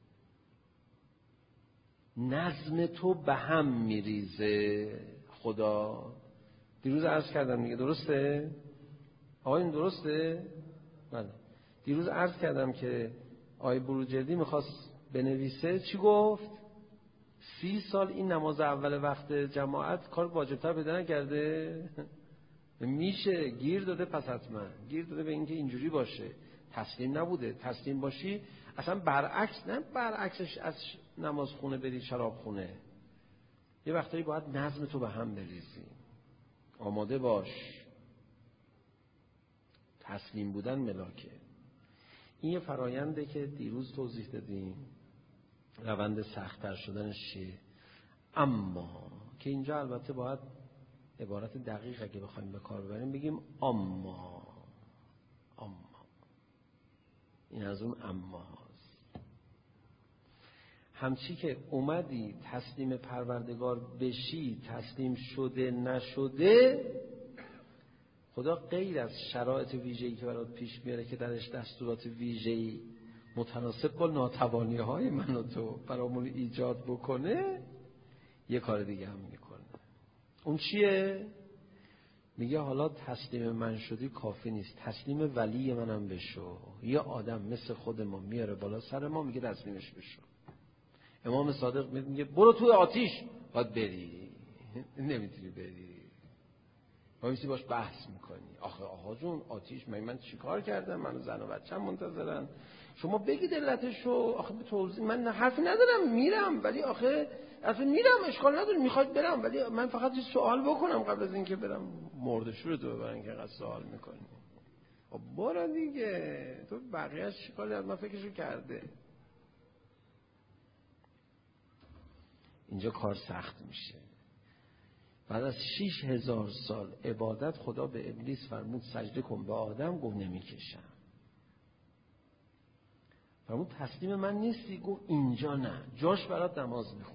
نظم تو به هم میریزه. خدا دیروز عرض کردم دیگه، درسته؟ آقایون درسته؟ بله. دیروز عرض کردم که آقای بروجردی میخواست بنویسه، چی گفت؟ 30 سال این نماز اول وقت جماعت کار واجبتر پیدا نکرده؟ میشه گیر داده، پس حتما گیر داده به اینکه اینجوری باشه. تسلیم نبوده. تسلیم باشی اصلا برعکس، نه برعکسش از نماز خونه بری شراب خونه. یه وقتایی باید نظم تو به هم بریزی. آماده باش. تسلیم بودن ملاکه. این یه فراینده که دیروز توضیح دادیم. روند سخت‌تر شدنش چیه؟ اما که اینجا البته باید عبارت دقیق اگه بخوایم به کار ببریم بگیم اما این از اون اما هست. همچی که اومدی تسلیم پروردگار بشی، تسلیم شده نشده، خدا غیر از شرایط ویژه‌ای که برات پیش میاره که درش دستورات ویژه‌ای متناسب با ناتوانی‌های من و تو برامون ایجاد بکنه، یه کار دیگه هم میکنه. اون چیه؟ میگه حالا تسلیم من شدی کافی نیست، تسلیم ولی منم بشو. یه آدم مثل خود ما میاره بالا سر ما، میگه تسلیمش بشو. امام صادق میگه برو توی آتیش، باید بری، نمیتونی بری، باید باش بحث میکنی. آقا جون آتیش من چیکار کردم؟ من زن و بچه‌م منتظرن، شما بگید علتشو. آخه به توضیح من حرفی ندارم، میرم، ولی آخه اصلا میرم، اشکال نداره، میخواد برم، ولی من فقط یه سوال بکنم قبل از اینکه برم. مردشور تو ببرن که قصد سوال میکنی. برو دیگه، تو بقیه‌اش چیکار؟ از من فکرشو کرده. اینجا کار سخت میشه. بعد از 6000 سال عبادت خدا به ابلیس فرمود سجده کن، به آدم گفت نمیکشم. فرمود تسلیم من نیستی؟ گفت اینجا نه، جاش برات نماز میخونم.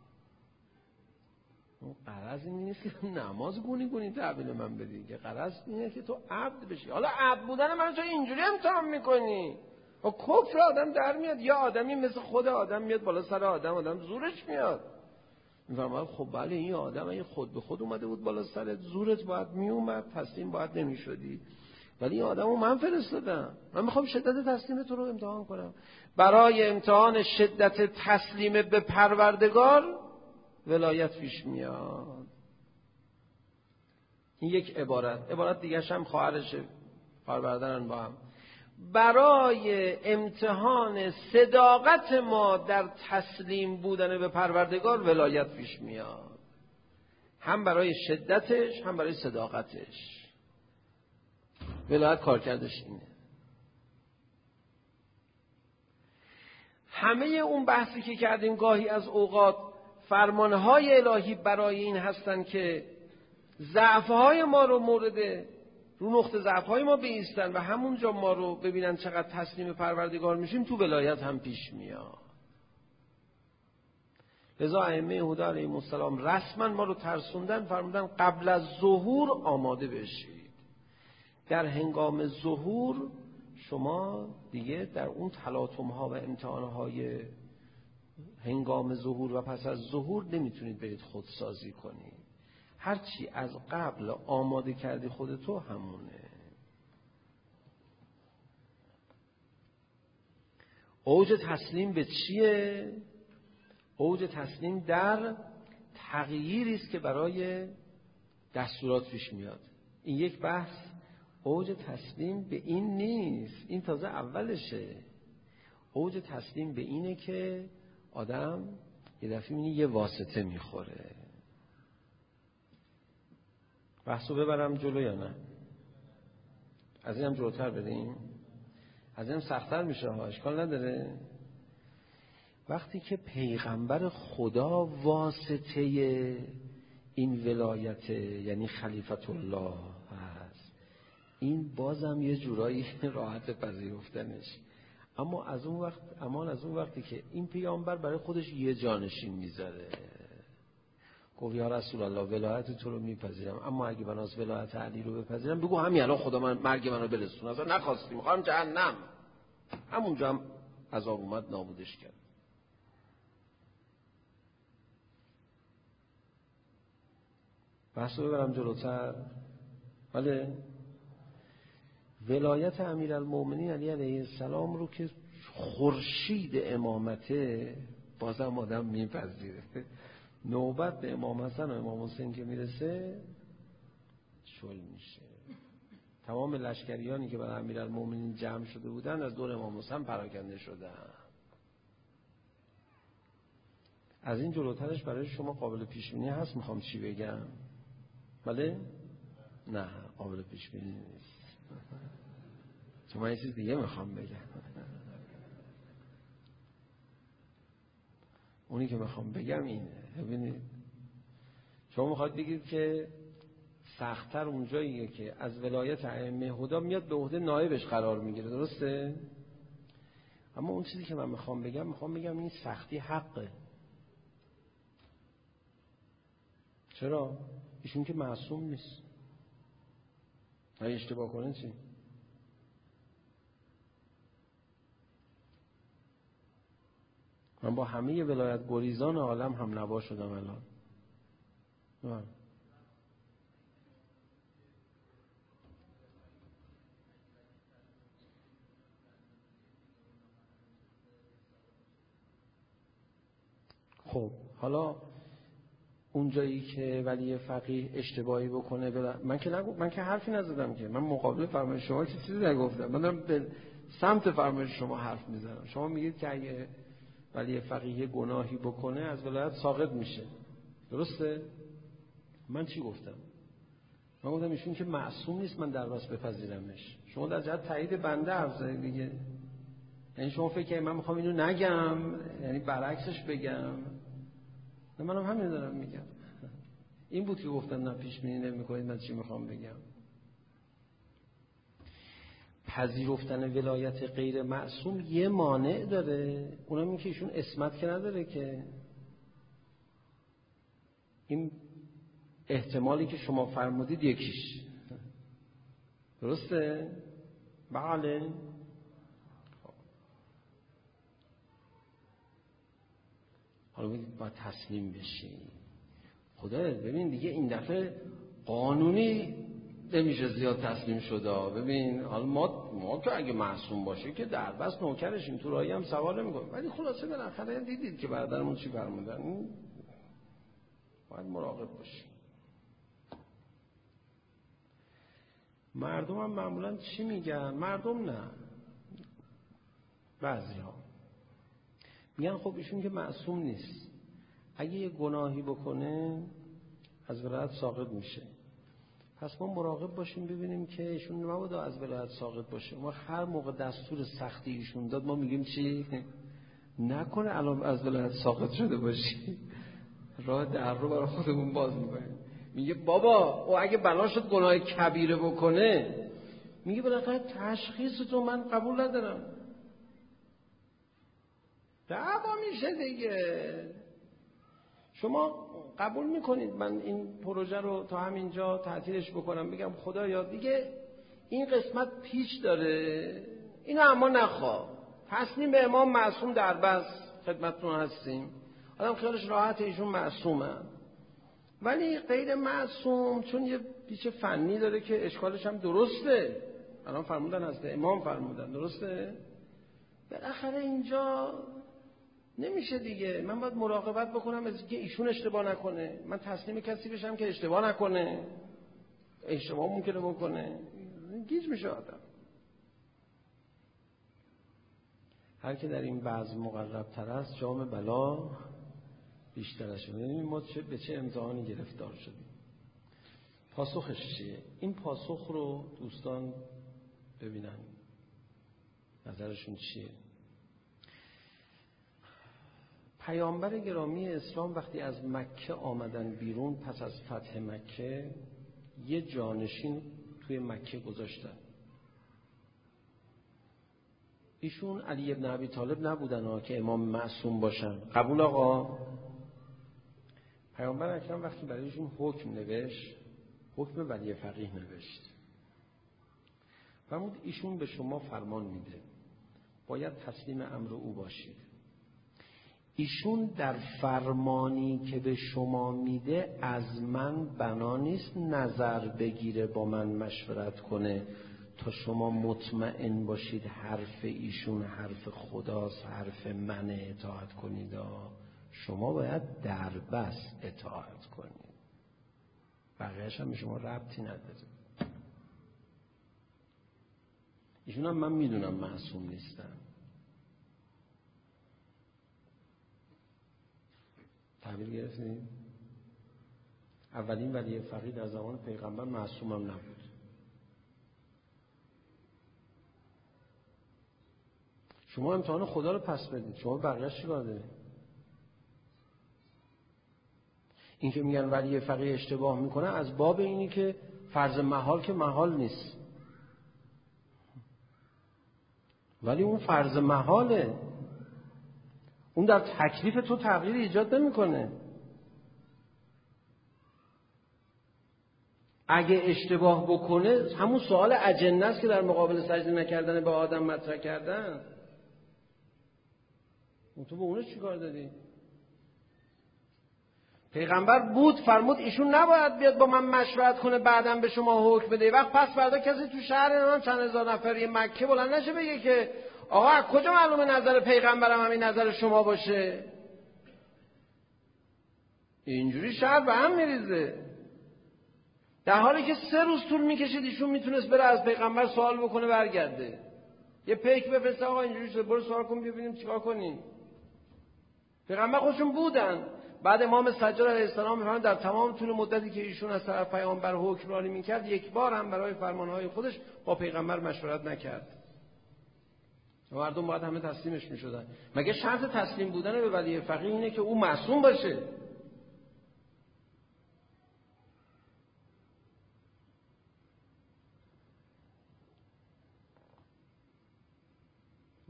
غرض این نیست که نماز گونی تحویل من بدی، که غرض اینه که تو عبد بشی. حالا عبد بودن من تو اینجوری امتحان میکنی؟ و کفر آدم در میاد، یا آدمی مثل خود آدم میاد بالا سر آدم زورش میاد. میفرماید خب بله این آدم اگه خود به خود اومده بود بالا سرت، زورت باید میومد، تسلیم باید نمیشدی. ولی این آدمو من فرستادم، من میخوام شدت تسلیم تو رو امتحان کنم. برای امتحان شدت تسلیم به پروردگار ولایت پیش میاد. این یک عبارت دیگه هم خواهرشه، خواهر برادرن با هم. برای امتحان صداقت ما در تسلیم بودن به پروردگار ولایت پیش میاد، هم برای شدتش هم برای صداقتش. ولایت کارکردش اینه. همه اون بحثی که کردیم گاهی از اوقات فرمانهای الهی برای این هستن که ضعف‌های ما رو رو نقطه ضعف‌های ما بایستن و همونجا ما رو ببینن چقدر تسلیم پروردگار میشیم. تو ولایت هم پیش میاد. لذا ائمه هدی علیهم السلام رسما ما رو ترسوندن، فرمودن قبل از ظهور آماده بشید. در هنگام ظهور شما دیگه در اون تلاطم‌ها و امتحان‌های هنگام ظهور و پس از ظهور نمیتونید برید خودسازی کنید. هرچی از قبل آماده کردی خودتو همونه. اوج تسلیم به چیه؟ اوج تسلیم در تغییری است که برای دستورات پیش میاد. این یک بحث. اوج تسلیم به این نیست، این تازه اولشه. اوج تسلیم به اینه که آدم یه دفعه می‌بینی یه واسطه میخوره. بحثو ببرم جلو یا نه؟ از اینم جلوتر بریم؟ از اینم سخت‌تر میشه ها، اشکال نداره. وقتی که پیغمبر خدا واسطه این ولایت یعنی خلیفت الله هست، این بازم یه جورایی راحت پذیرفتنش. اما از اون وقتی که این پیامبر برای خودش یه جانشین میذاره، گفت یا رسول الله ولایت تو رو میپذیرم، اما اگه بناس ولایت علی رو بپذیرم بگو همین الان خدا مرگ منو برسون، اصلا نخواستیم میخوام جهنم. همونجا هم عذاب اومد نابودش کرد. بحثو ببرم جلوتر. بله، ولایت امیرالمومنین علی علیه السلام رو که خورشید امامته بازم آدم میپذیره. نوبت به امام حسن و امام حسین که میرسه شل میشه. تمام لشکریانی که برای امیرالمومنین جمع شده بودن از دور امام حسین پراکنده شدن. از این جلوترش برای شما قابل پیش بینی هست میخوام چی بگم؟ بله؟ نه قابل پیش بینی نیست. چون من یه چیز دیگه میخوام بگم. اونی که میخوام بگم اینه. ببینید شما میخواد بگید که سخت‌تر اونجاییه که از ولایت ائمه هدی میاد به عهده نایبش قرار میگیره، درسته؟ اما اون چیزی که من میخوام بگم این سختی حقه. چرا؟ ایشون که معصوم نیست. اگه اشتباه کنه چی؟ من با همه ولایت گریزان عالم هم نوا شدم الان. خب حالا اونجایی که ولی فقیه اشتباهی بکنه من که حرفی نزدم، که من مقابل فرمایش شما که چیزی نگفتم، من دارم به سمت فرمایش شما حرف میزنم. شما میگید که اگه ولی فقیه گناهی بکنه از ولایت ساقط میشه، درسته؟ من چی گفتم؟ من گفتم ایشون که معصوم نیست من در راست بپذیرمش. شما در جهت تایید بنده حرف زدید دیگه. یعنی شما فکر کنید من میخوام اینو نگم، یعنی برعکسش بگم. منم همین دارم میگم. این بود که گفتم نه پیش بینی نمی‌کنید من چی میخوام بگم. پذیرفتن ولایت غیر معصوم یه مانع داره، اونم این که ایشون عصمت که نداره، که این احتمالی که شما فرمودید یکیش درسته؟ بله. حالا باید تسلیم بشی. خدا ببین دیگه این دفعه قانونی نمیشه زیاد تسلیم شده. ببین حالا ما که اگه معصوم باشه که در بس نوکرشیم، تو راهی هم سوار نمی‌کنیم، ولی خلاصه بالاخره دیدید که برادرمون چی فرمودن، باید مراقب باشیم. مردم هم معمولا چی میگن؟ مردم نه، بعضی‌ها میگن خب ایشون که معصوم نیست، اگه یه گناهی بکنه از ولایت ساقط میشه، پس ما مراقب باشیم ببینیم که ایشون نباید از ولایت ساقط باشه. ما هر موقع دستور سختی ایشون داد ما میگیم چی؟ نکنه الان از ولایت ساقط شده باشی. راه در رو برای خودمون باز میکنیم. میگه بابا او اگه بنا شد گناه کبیره بکنه، میگه بالاخره تشخیص تو من قبول ندارم، دعوا میشه دیگه. شما قبول میکنید من این پروژه رو تا همینجا تعطیلش بکنم، بگم خدایا دیگه این قسمت پیچ داره، اینو اما نخواه، تسلیم به امام معصوم در بس خدمتتون هستیم. آدم خیالش راحت ایشون معصومه، ولی غیر معصوم چون یه پیچ فنی داره که اشکالش هم درسته، الان فرمودن هسته امام فرمودن درسته، بالاخره اینجا نمیشه دیگه. من باید مراقبت بکنم از اینکه ایشون اشتباه نکنه، من تسلیم کسی بشم که اشتباه نکنه، اشتباه ممکنه بکنه، گیج میشه آدم. هر که در این بعض مقرب تر است جام بلا بیشتر شده. ببینیم ما به چه امتحانی گرفتار شدیم. پاسخش چیه؟ این پاسخ رو دوستان ببینن نظرشون چیه. پیامبر گرامی اسلام وقتی از مکه آمدن بیرون پس از فتح مکه، یه جانشین توی مکه گذاشتن. ایشون علی ابن ابی طالب نبودن که امام معصوم باشن. قبول آقا؟ پیامبر اکرم وقتی برایشون حکم نوشت، حکم ولی فقیه نوشت، فرمود ایشون به شما فرمان میده، باید تسلیم امر او باشید. ایشون در فرمانی که به شما میده از من بنا نیست نظر بگیره با من مشورت کنه تا شما مطمئن باشید حرف ایشون حرف خداست، حرف من اطاعت کنید. شما باید در بس اطاعت کنید، بقیه‌اش هم به شما ربطی نداره. ایشون هم من میدونم معصوم نیستن. تعبیر گرفتیم؟ اولین ولی فقیه در زمان پیغمبر معصوم هم نبود. شما امتحان خدا رو پس بدید، شما بقیه‌اش چیکار دارید؟ این که میگن ولی فقیه اشتباه میکنه از باب اینی که فرض محال که محال نیست، ولی اون فرض محاله، اون در تکلیف تو تغییر ایجاد نمیکنه. اگه اشتباه بکنه همون سوال اجنه است که در مقابل سجده نکردن به آدم مطرح کردن. تو به اونش چیکار داری؟ پیغمبر بود فرمود ایشون نباید بیاد با من مشورت کنه بعدم به شما حکم بده. وقت پس فردا کسی تو شهر چند هزار نفری مکه بلند نشه بگه که آقا از کجا معلومه نظر پیغمبرم همین نظر شما باشه؟ اینجوری شهر به هم میریزه. در حالی که 3 روز طول میکشید ایشون میتونست بره از پیغمبر سوال بکنه برگرده، یه پیک بفرسته آقا اینجوری شده برو سوال کن ببینیم چیکار کنیم. پیغمبر خودشون بودن. بعد امام سجاد علیه السلام میفرمایند در تمام طول مدتی که ایشون از طرف پیامبر حکمرانی میکرد یک بار هم برای فرمانهای خودش با پیغمبر مشورت نکرد. مردم باید همه تسلیمش میشدن. مگه شرط تسلیم بودن به ولی فقیه اینه که او معصوم باشه؟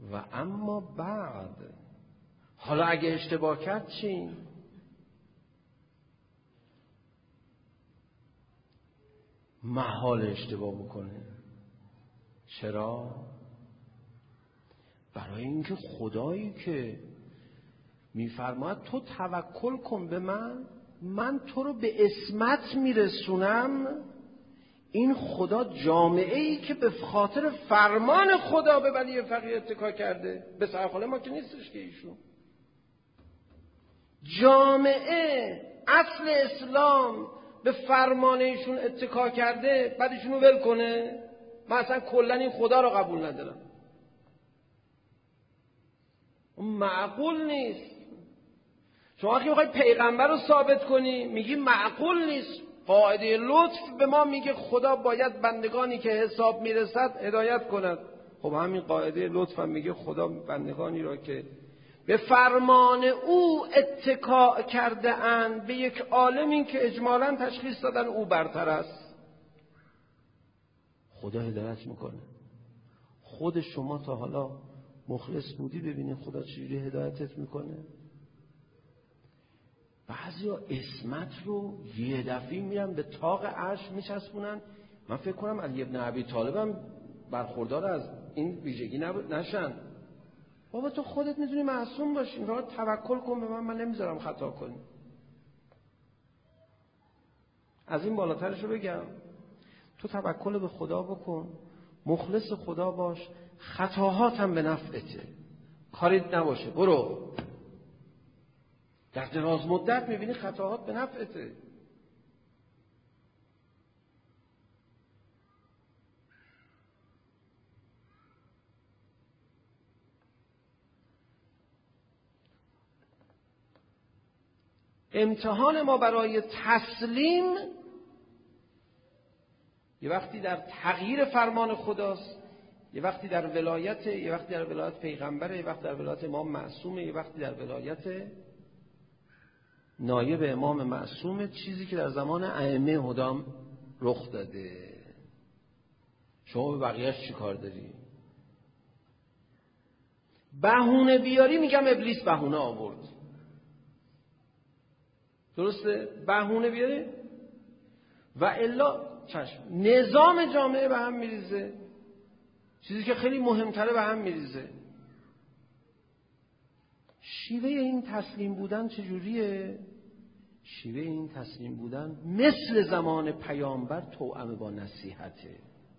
و اما بعد حالا اگه اشتباه کرد چی؟ محال اشتباه بکنه. چرا؟ برای اینکه خدایی که میفرماید تو توکل کن به من تو رو به عصمت میرسونم، این خدا جامعه ای که به خاطر فرمان خدا به ولی فقیه اتکا کرده، به سرخاله ما که نیستش که ایشون جامعه اصل اسلام به فرمان ایشون اتکا کرده، بعد ایشونو ول کنه؟ من اصلا کلا این خدا رو قبول ندارم. معقول نیست. شما که میخوای پیغمبر رو ثابت کنی میگی معقول نیست. قاعده لطف به ما میگه خدا باید بندگانی که حساب میرسد هدایت کند. خب همین قاعده لطف هم میگه خدا بندگانی را که به فرمان او اتکا کرده اند به یک عالمی که اجمالاً تشخیص دادن او برتر است، خدا هدایت میکنه. خود شما تا حالا مخلص بودی ببینید خدا چجوری هدایتت میکنه؟ بعضیا عصمت رو یه دفعه میرن به طاق عرش میچسبونن. من فکر کنم علی ابن ابی طالب هم برخوردار از این ویژگی نشن. بابا تو خودت میدونی معصوم باشی، راه توکل کن به من نمیذارم خطا کنی. از این بالاترشو بگم، تو توکل به خدا بکن، مخلص خدا باش، خطاهات هم به نفعته، کاریت نباشه، برو. در دراز مدت میبینی خطاهات به نفعته. امتحان ما برای تسلیم یه وقتی در تغییر فرمان خداست، یه وقتی در ولایت، یه وقتی در ولایت پیغمبره، یه وقتی در ولایت امام معصومه، یه وقتی در ولایت نایب امام معصومه، چیزی که در زمان ائمه هدام رخ داده. شما به بقیه‌اش چی کار داری؟ بهونه بیاری میگم ابلیس بهونه آورد. درسته؟ بهونه بیاری و الا چشم نظام جامعه به هم میریزه، چیزی که خیلی مهمتره به هم میریزه. شیوه این تسلیم بودن چجوریه؟ شیوه این تسلیم بودن مثل زمان پیامبر توأم با نصیحته.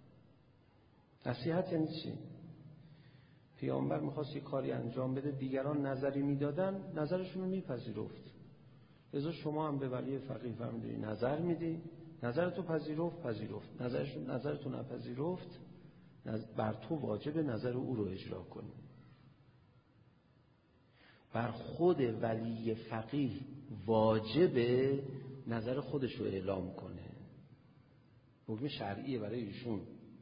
نصیحت یعنی چی؟ پیامبر میخواست یک کاری انجام بده، دیگران نظری میدادن، نظرشون رو میپذیرفت. لذا شما هم به ولی فقیه فرمودی نظر میدی، نظرتو پذیرفت، نظرتو نپذیرفت، بر تو واجب نظر او رو اجرا کنی. بر خود ولی فقیه واجب نظر خودش رو اعلام کنه. حکم شرعیه برای ایشون.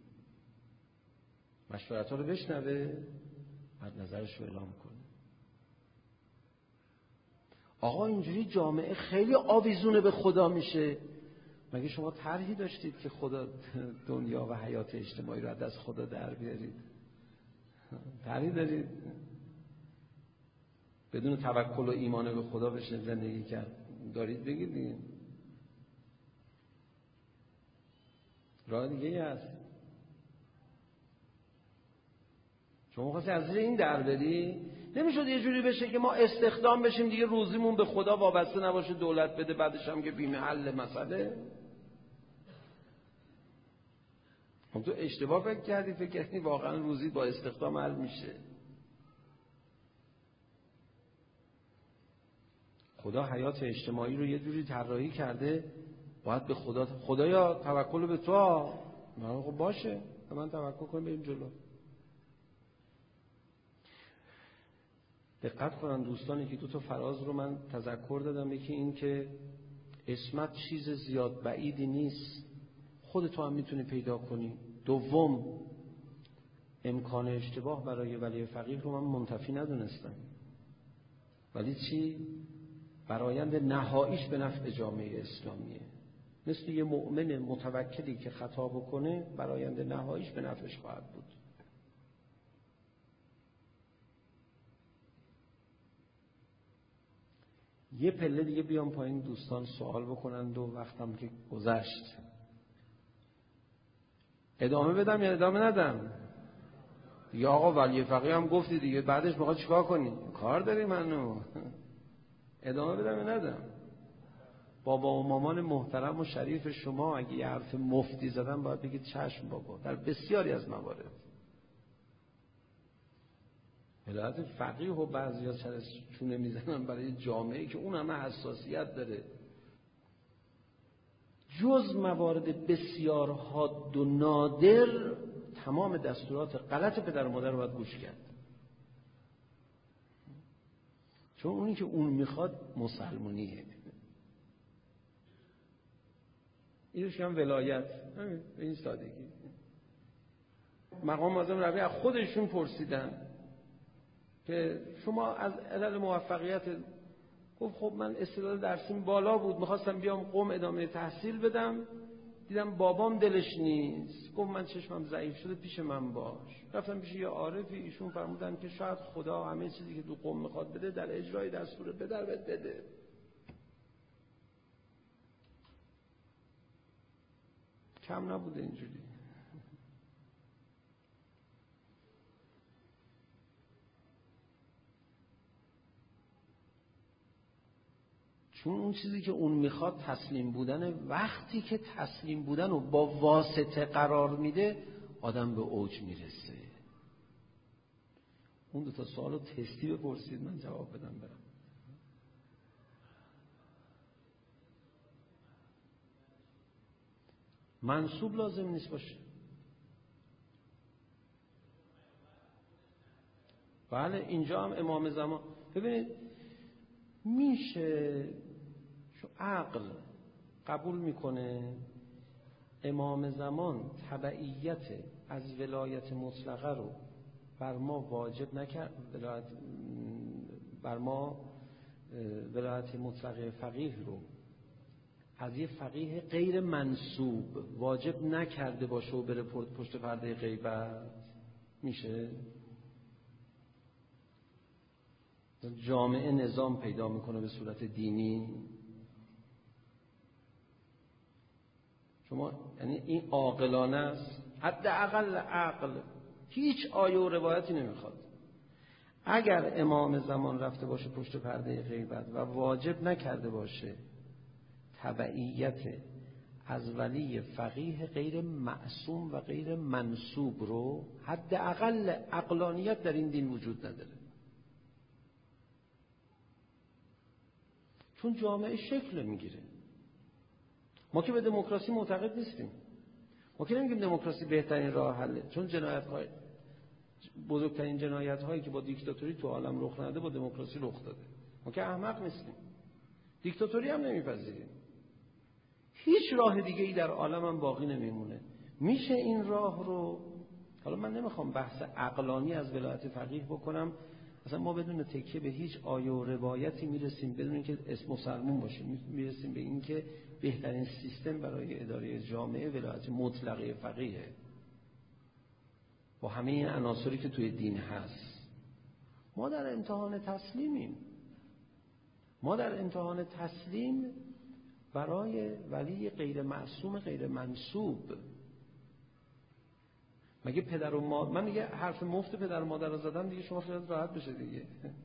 مشورت‌ها رو بشنوه، بعد نظرش رو اعلام کنه. آقا اینجوری جامعه خیلی آویزونه به خدا میشه. مگه شما طرحی داشتید که خدا دنیا و حیات اجتماعی رو از دست خدا در بیارید؟ طرحی دارید؟ بدون توکل و ایمان به خدا بشه زندگی کرد؟ دارید بگید دیگه. راه دیگه هست. شما خواستی از زیر این در بری؟ نمیشد یه جوری بشه که ما استخدام بشیم دیگه روزیمون به خدا وابسته نباشه، دولت بده، بعدش هم که بی‌محل مسئله؟ هم تو اشتباه فکر کردی واقعا روزی با استخدام حل میشه. خدا حیات اجتماعی رو یه جوری طراحی کرده، باید به خدایا توکل به تو. خب باشه، به من توکل کن، بریم جلو. دقت کنن دوستانی که 2 فراز رو من تذکر دادم. یکی این که عصمت چیز زیاد بعیدی نیست، خودتو هم میتونی پیدا کنی. دوم، امکان اشتباه برای ولی فقیه رو من منتفی ندونستم، ولی چی؟ برآیند نهاییش به نفع جامعه اسلامیه. مثل یه مؤمن متوکلی که خطا بکنه، برآیند نهاییش به نفعش خواهد بود. یه پله دیگه بیام پایین دوستان سوال بکنند و وقتم که گذشت ادامه بدم یا ادامه ندم؟ یا آقا ولی فقیه هم گفتی دیگه، بعدش میخواد چیکار کنی؟ کار داری منو. ادامه بدم یا ندم؟ بابا و مامان محترم و شریف شما اگه یه حرف مفتی زدن باید بگید چشم بابا. در بسیاری از موارد ولایت فقیه و بعضیا چونه میزنن برای جامعه که اون همه حساسیت داره. جز موارد بسیار حاد و نادر تمام دستورات غلط پدر و مادر رو باید گوش کرد، چون اونی که اون میخواد مسلمونیه. اینش هم ولایت به این سادگی. مقام معظم ربیع از خودشون پرسیدن که شما از علل موفقیت، گفت خب من استعداد درسیم بالا بود، میخواستم بیام قم ادامه تحصیل بدم، دیدم بابام دلش نیست، گفت من چشمم ضعیف شده پیش من باش. رفتم پیش یه عارفی، ایشون فرمودن که شاید خدا همه چیزی که تو قم میخواد بده در اجرای دستور پدر بده. کم نبوده اینجوری. چون اون چیزی که اون میخواد تسلیم بودن، وقتی که تسلیم بودن رو با واسطه قرار میده آدم به اوج میرسه. اون دو تا سوالو تستی بپرسید من جواب بدم برم. منصوب لازم نیست باشه. بله اینجا هم امام زمان ببینید میشه شو عقل قبول میکنه امام زمان تبعیت از ولایت مطلقه رو بر ما واجب نکرد، بر ما ولایت مطلقه فقیه رو از یه فقیه غیر منسوب واجب نکرده باشه و بره پشت پرده غیبت. میشه جامعه نظام پیدا میکنه به صورت دینی. شما یعنی این عاقلانه است، حداقل عقل هیچ آیه و روایتی نمیخواد. اگر امام زمان رفته باشه پشت پرده غیبت و واجب نکرده باشه تبعیت از ولی فقیه غیر معصوم و غیر منسوب رو، حداقل عقلانیت در این دین وجود نداره. چون جامعه شکل میگیره. ما که به دموکراسی معتقد نیستیم. ما که نمیگیم دموکراسی بهترین راه حله، چون بزرگترین جنایت هایی که با دیکتاتوری تو عالم رخ نده با دموکراسی رخ داده. ما که احمق نیستیم، دیکتاتوری هم نمیپذیریم. هیچ راه دیگه ای در عالم هم باقی نمیمونه. میشه این راه رو، حالا من نمیخوام بحث عقلانی از ولایت فقیه بکنم، اصلا ما بدون تکیه به هیچ آیه و روایتی میرسیم، بدون اینکه اسم مسلمون باشیم میرسیم به اینکه بهترین سیستم برای اداره جامعه ولایت مطلقه فقیه با همه این عناصری که توی دین هست. ما در امتحان تسلیمیم. ما در امتحان تسلیم برای ولی غیر معصوم غیر منسوب. مگه پدر و مادر، من دیگه حرف مفت پدر و مادر رو زدم دیگه، شما خیلی راحت بشه دیگه.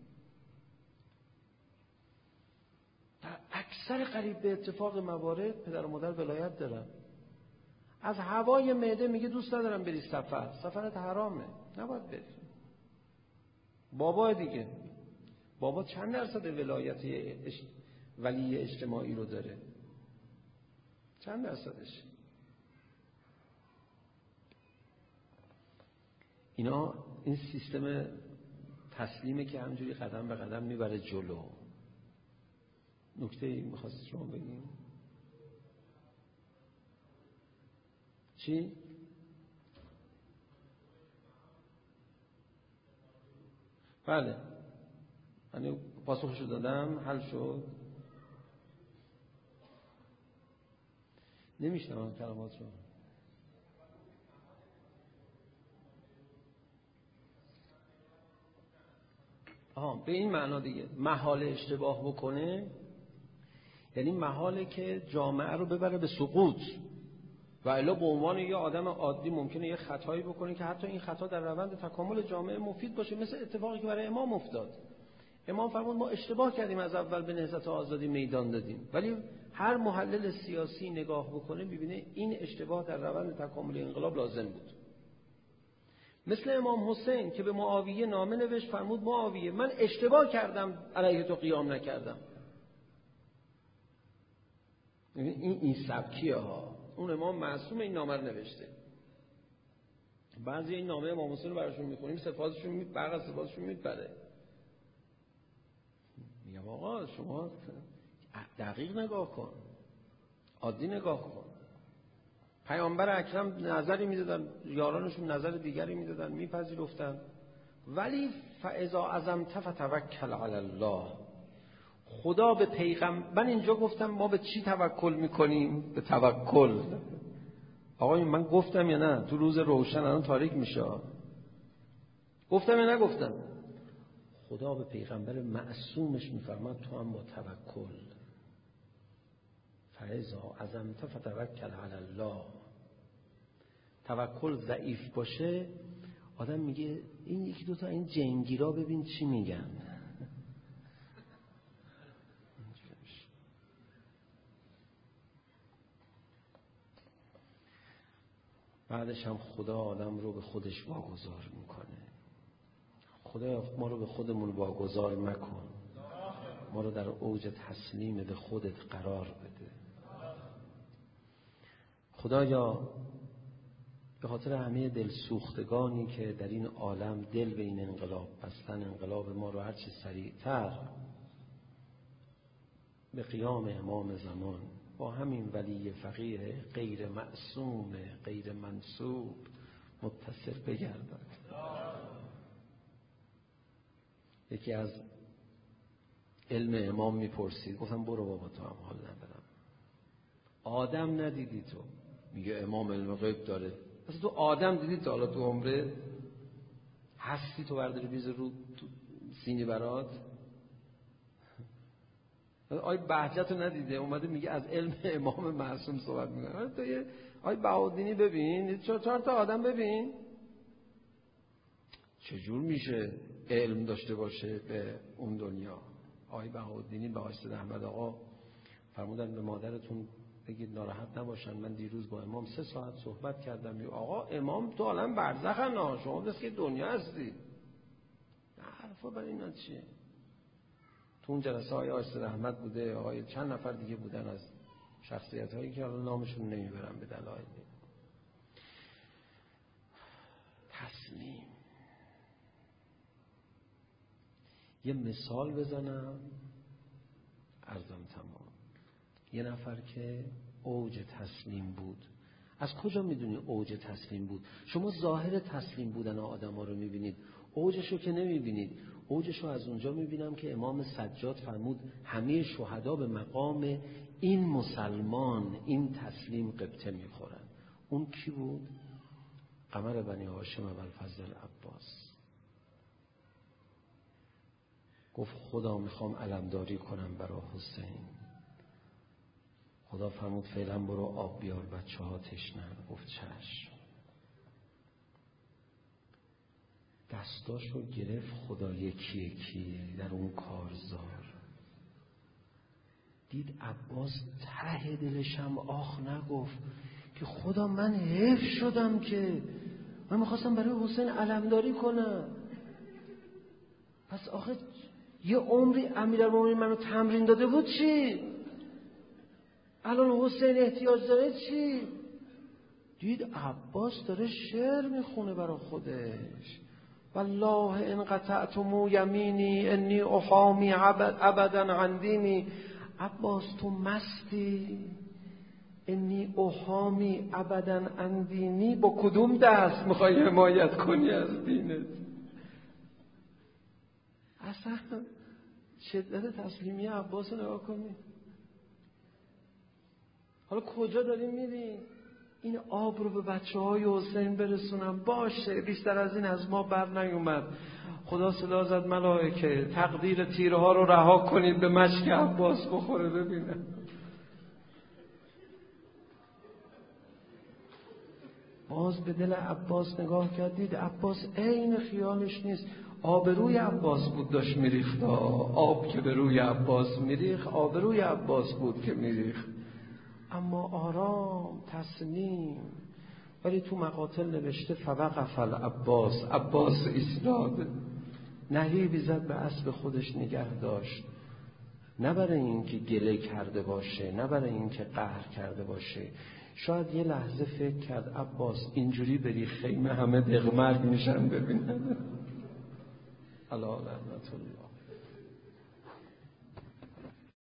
در اکثر قریب به اتفاق موارد پدر و مادر ولایت دارن. از هوای معده میگه دوست ندارم بری سفرت حرامه، نباید بری. بابا دیگه، بابا چند درصد ولایت ولی اجتماعی رو داره؟ چند درصدش؟ اینا این سیستم تسلیمه که همینجوری قدم به قدم میبره جلو. نکته میخواستید شما بگیم؟ چی؟ بله من پاسخشو دادم، حل شد. نمیشنم کلمات رو. به این معنا دیگه محال اشتباه بکنه یعنی محاله که جامعه رو ببره به سقوط، و الا به عنوان یه آدم عادی ممکنه یه خطایی بکنه که حتی این خطا در روند تکامل جامعه مفید باشه، مثل اتفاقی که برای امام افتاد. امام فرمود ما اشتباه کردیم، از اول به نهضت آزادی میدان دادیم، ولی هر محلل سیاسی نگاه بکنه می‌بینه این اشتباه در روند تکامل انقلاب لازم بود. مثل امام حسین که به معاویه نامه نوشت، فرمود معاویه من اشتباه کردم علیه تو قیام نکردم. این سبکیه ها. اون امام معصوم این نامه رو نوشته. بعضی این نامه امام حسین رو براشون میخونیم، صفاتشون برق صفاتشون میپره. میگم آقا شما دقیق نگاه کن، عادی نگاه کن. پیامبر اکرم نظری میدادن، یارانشون نظر دیگری میدادن، میپذیرفتن. ولی فاذا عزمت فتوکل علی الله. خدا به پیغمبر، من اینجا گفتم ما به چی توکل میکنیم؟ به توکل. آقا من گفتم یا نه؟ تو روز روشن الان تاریک میشه. گفتم یا نگفتم؟ خدا به پیغمبر معصومش میفرماد تو هم با توکل. فاذا عزمت فتوکل علی الله. توکل ضعیف باشه آدم میگه این یکی دوتا این جنگیرا ببین چی میگن. بعدش هم خدا آدم رو به خودش واگذار میکنه. خدا ما رو به خودمون واگذار مکن، ما رو در اوج تسلیم به خودت قرار بده. خدایا به خاطر همه دلسوختگانی که در این عالم دل به این انقلاب بستن، انقلاب ما رو هرچی سریعتر به قیام امام زمان با همین ولی فقیه غیر معصوم غیر منسوب متصل بگردد. یکی از علم امام میپرسید، گفتم برو بابا تو هم حال ندارم، آدم ندیدی تو؟ میگه امام علم غیب داره. اصلا تو آدم دیدی تا حالا تو عمره؟ هستی تو برداری بیز رو سینی برات؟ آی بهجت رو ندیده اومده میگه از علم امام معصوم صحبت میکنه. تو یه آی بهاءالدینی ببین، چهار تا آدم ببین چجور میشه علم داشته باشه به اون دنیا. آی بهاءالدینی به آقای احمد آقا فرمودن به مادرتون بگید ناراحت نباشن، من دیروز با امام 3 ساعت صحبت کردم. آقا امام تو عالم برزخن، شما بس که دنیا هستی. حرفا برای اینا چیه؟ تو اون جلسه های آقای احمد بوده، آقای چند نفر دیگه بودن از شخصیت هایی که الان نامشون نمیبرم به دلایل. تسلیم. یه مثال بزنم عرضم تمام. یه نفر که اوج تسلیم بود. از کجا میدونی اوج تسلیم بود؟ شما ظاهر تسلیم بودن آدم ها رو میبینید، اوجش رو که نمیبینید. اوجش رو از اونجا میبینم که امام سجاد فرمود همه شهدا به مقام این مسلمان، این تسلیم قبطه میخورن. اون کی بود؟ قمر بنی هاشم ابوالفضل عباس. گفت خدا میخوام علمداری کنم برای حسین. خدا فرمود فعلا برو آب بیار، بچه ها تشنن. گفت چشم. دستاشو گرفت خدا یکی یکی در اون کارزار. دید عباس ته دلشم آخ نگفت که خدا من حیف شدم که من میخواستم برای حسین علمداری کنم. پس آخه یه عمری امیرالمومنین منو تمرین داده بود، چی؟ الان حسین احتیاج داره، چی؟ دید عباس داره شعر میخونه برای خودش. والله ان قطعتم یمینی انی احامی ابدا عن دینی. عباس تو مستی؟ انی احامی ابدا عن دینی، با کدوم دست میخوای حمایت کنی از دینت؟ اصلا شدت تسلیمی عباس رو نگاه کنی. حالا کجا داریم میریم؟ این آب رو به بچه های حسین برسونم، باشه بیشتر از این از ما بر نیومد. خدا صدا زد ملائکه تقدیر تیرها رو رها کنید به مشک عباس بخوره. ببینم باز به دل عباس نگاه کردید، عباس عین خیالش نیست. آبروی عباس بود داشت میریخت، آب که به روی عباس میریخت آبروی عباس بود که میریخت، اما آرام تسلیم. ولی تو مقاتل نوشته فوقف العباس، عباس ایستاد، نهیبی زد به اسب خودش نگه داشت، نه برای این که گله کرده باشه، نه برای این که قهر کرده باشه. شاید یه لحظه فکر کرد عباس اینجوری بری خیمه همه دغمرگ میشن ببینن. علی رحمت الله.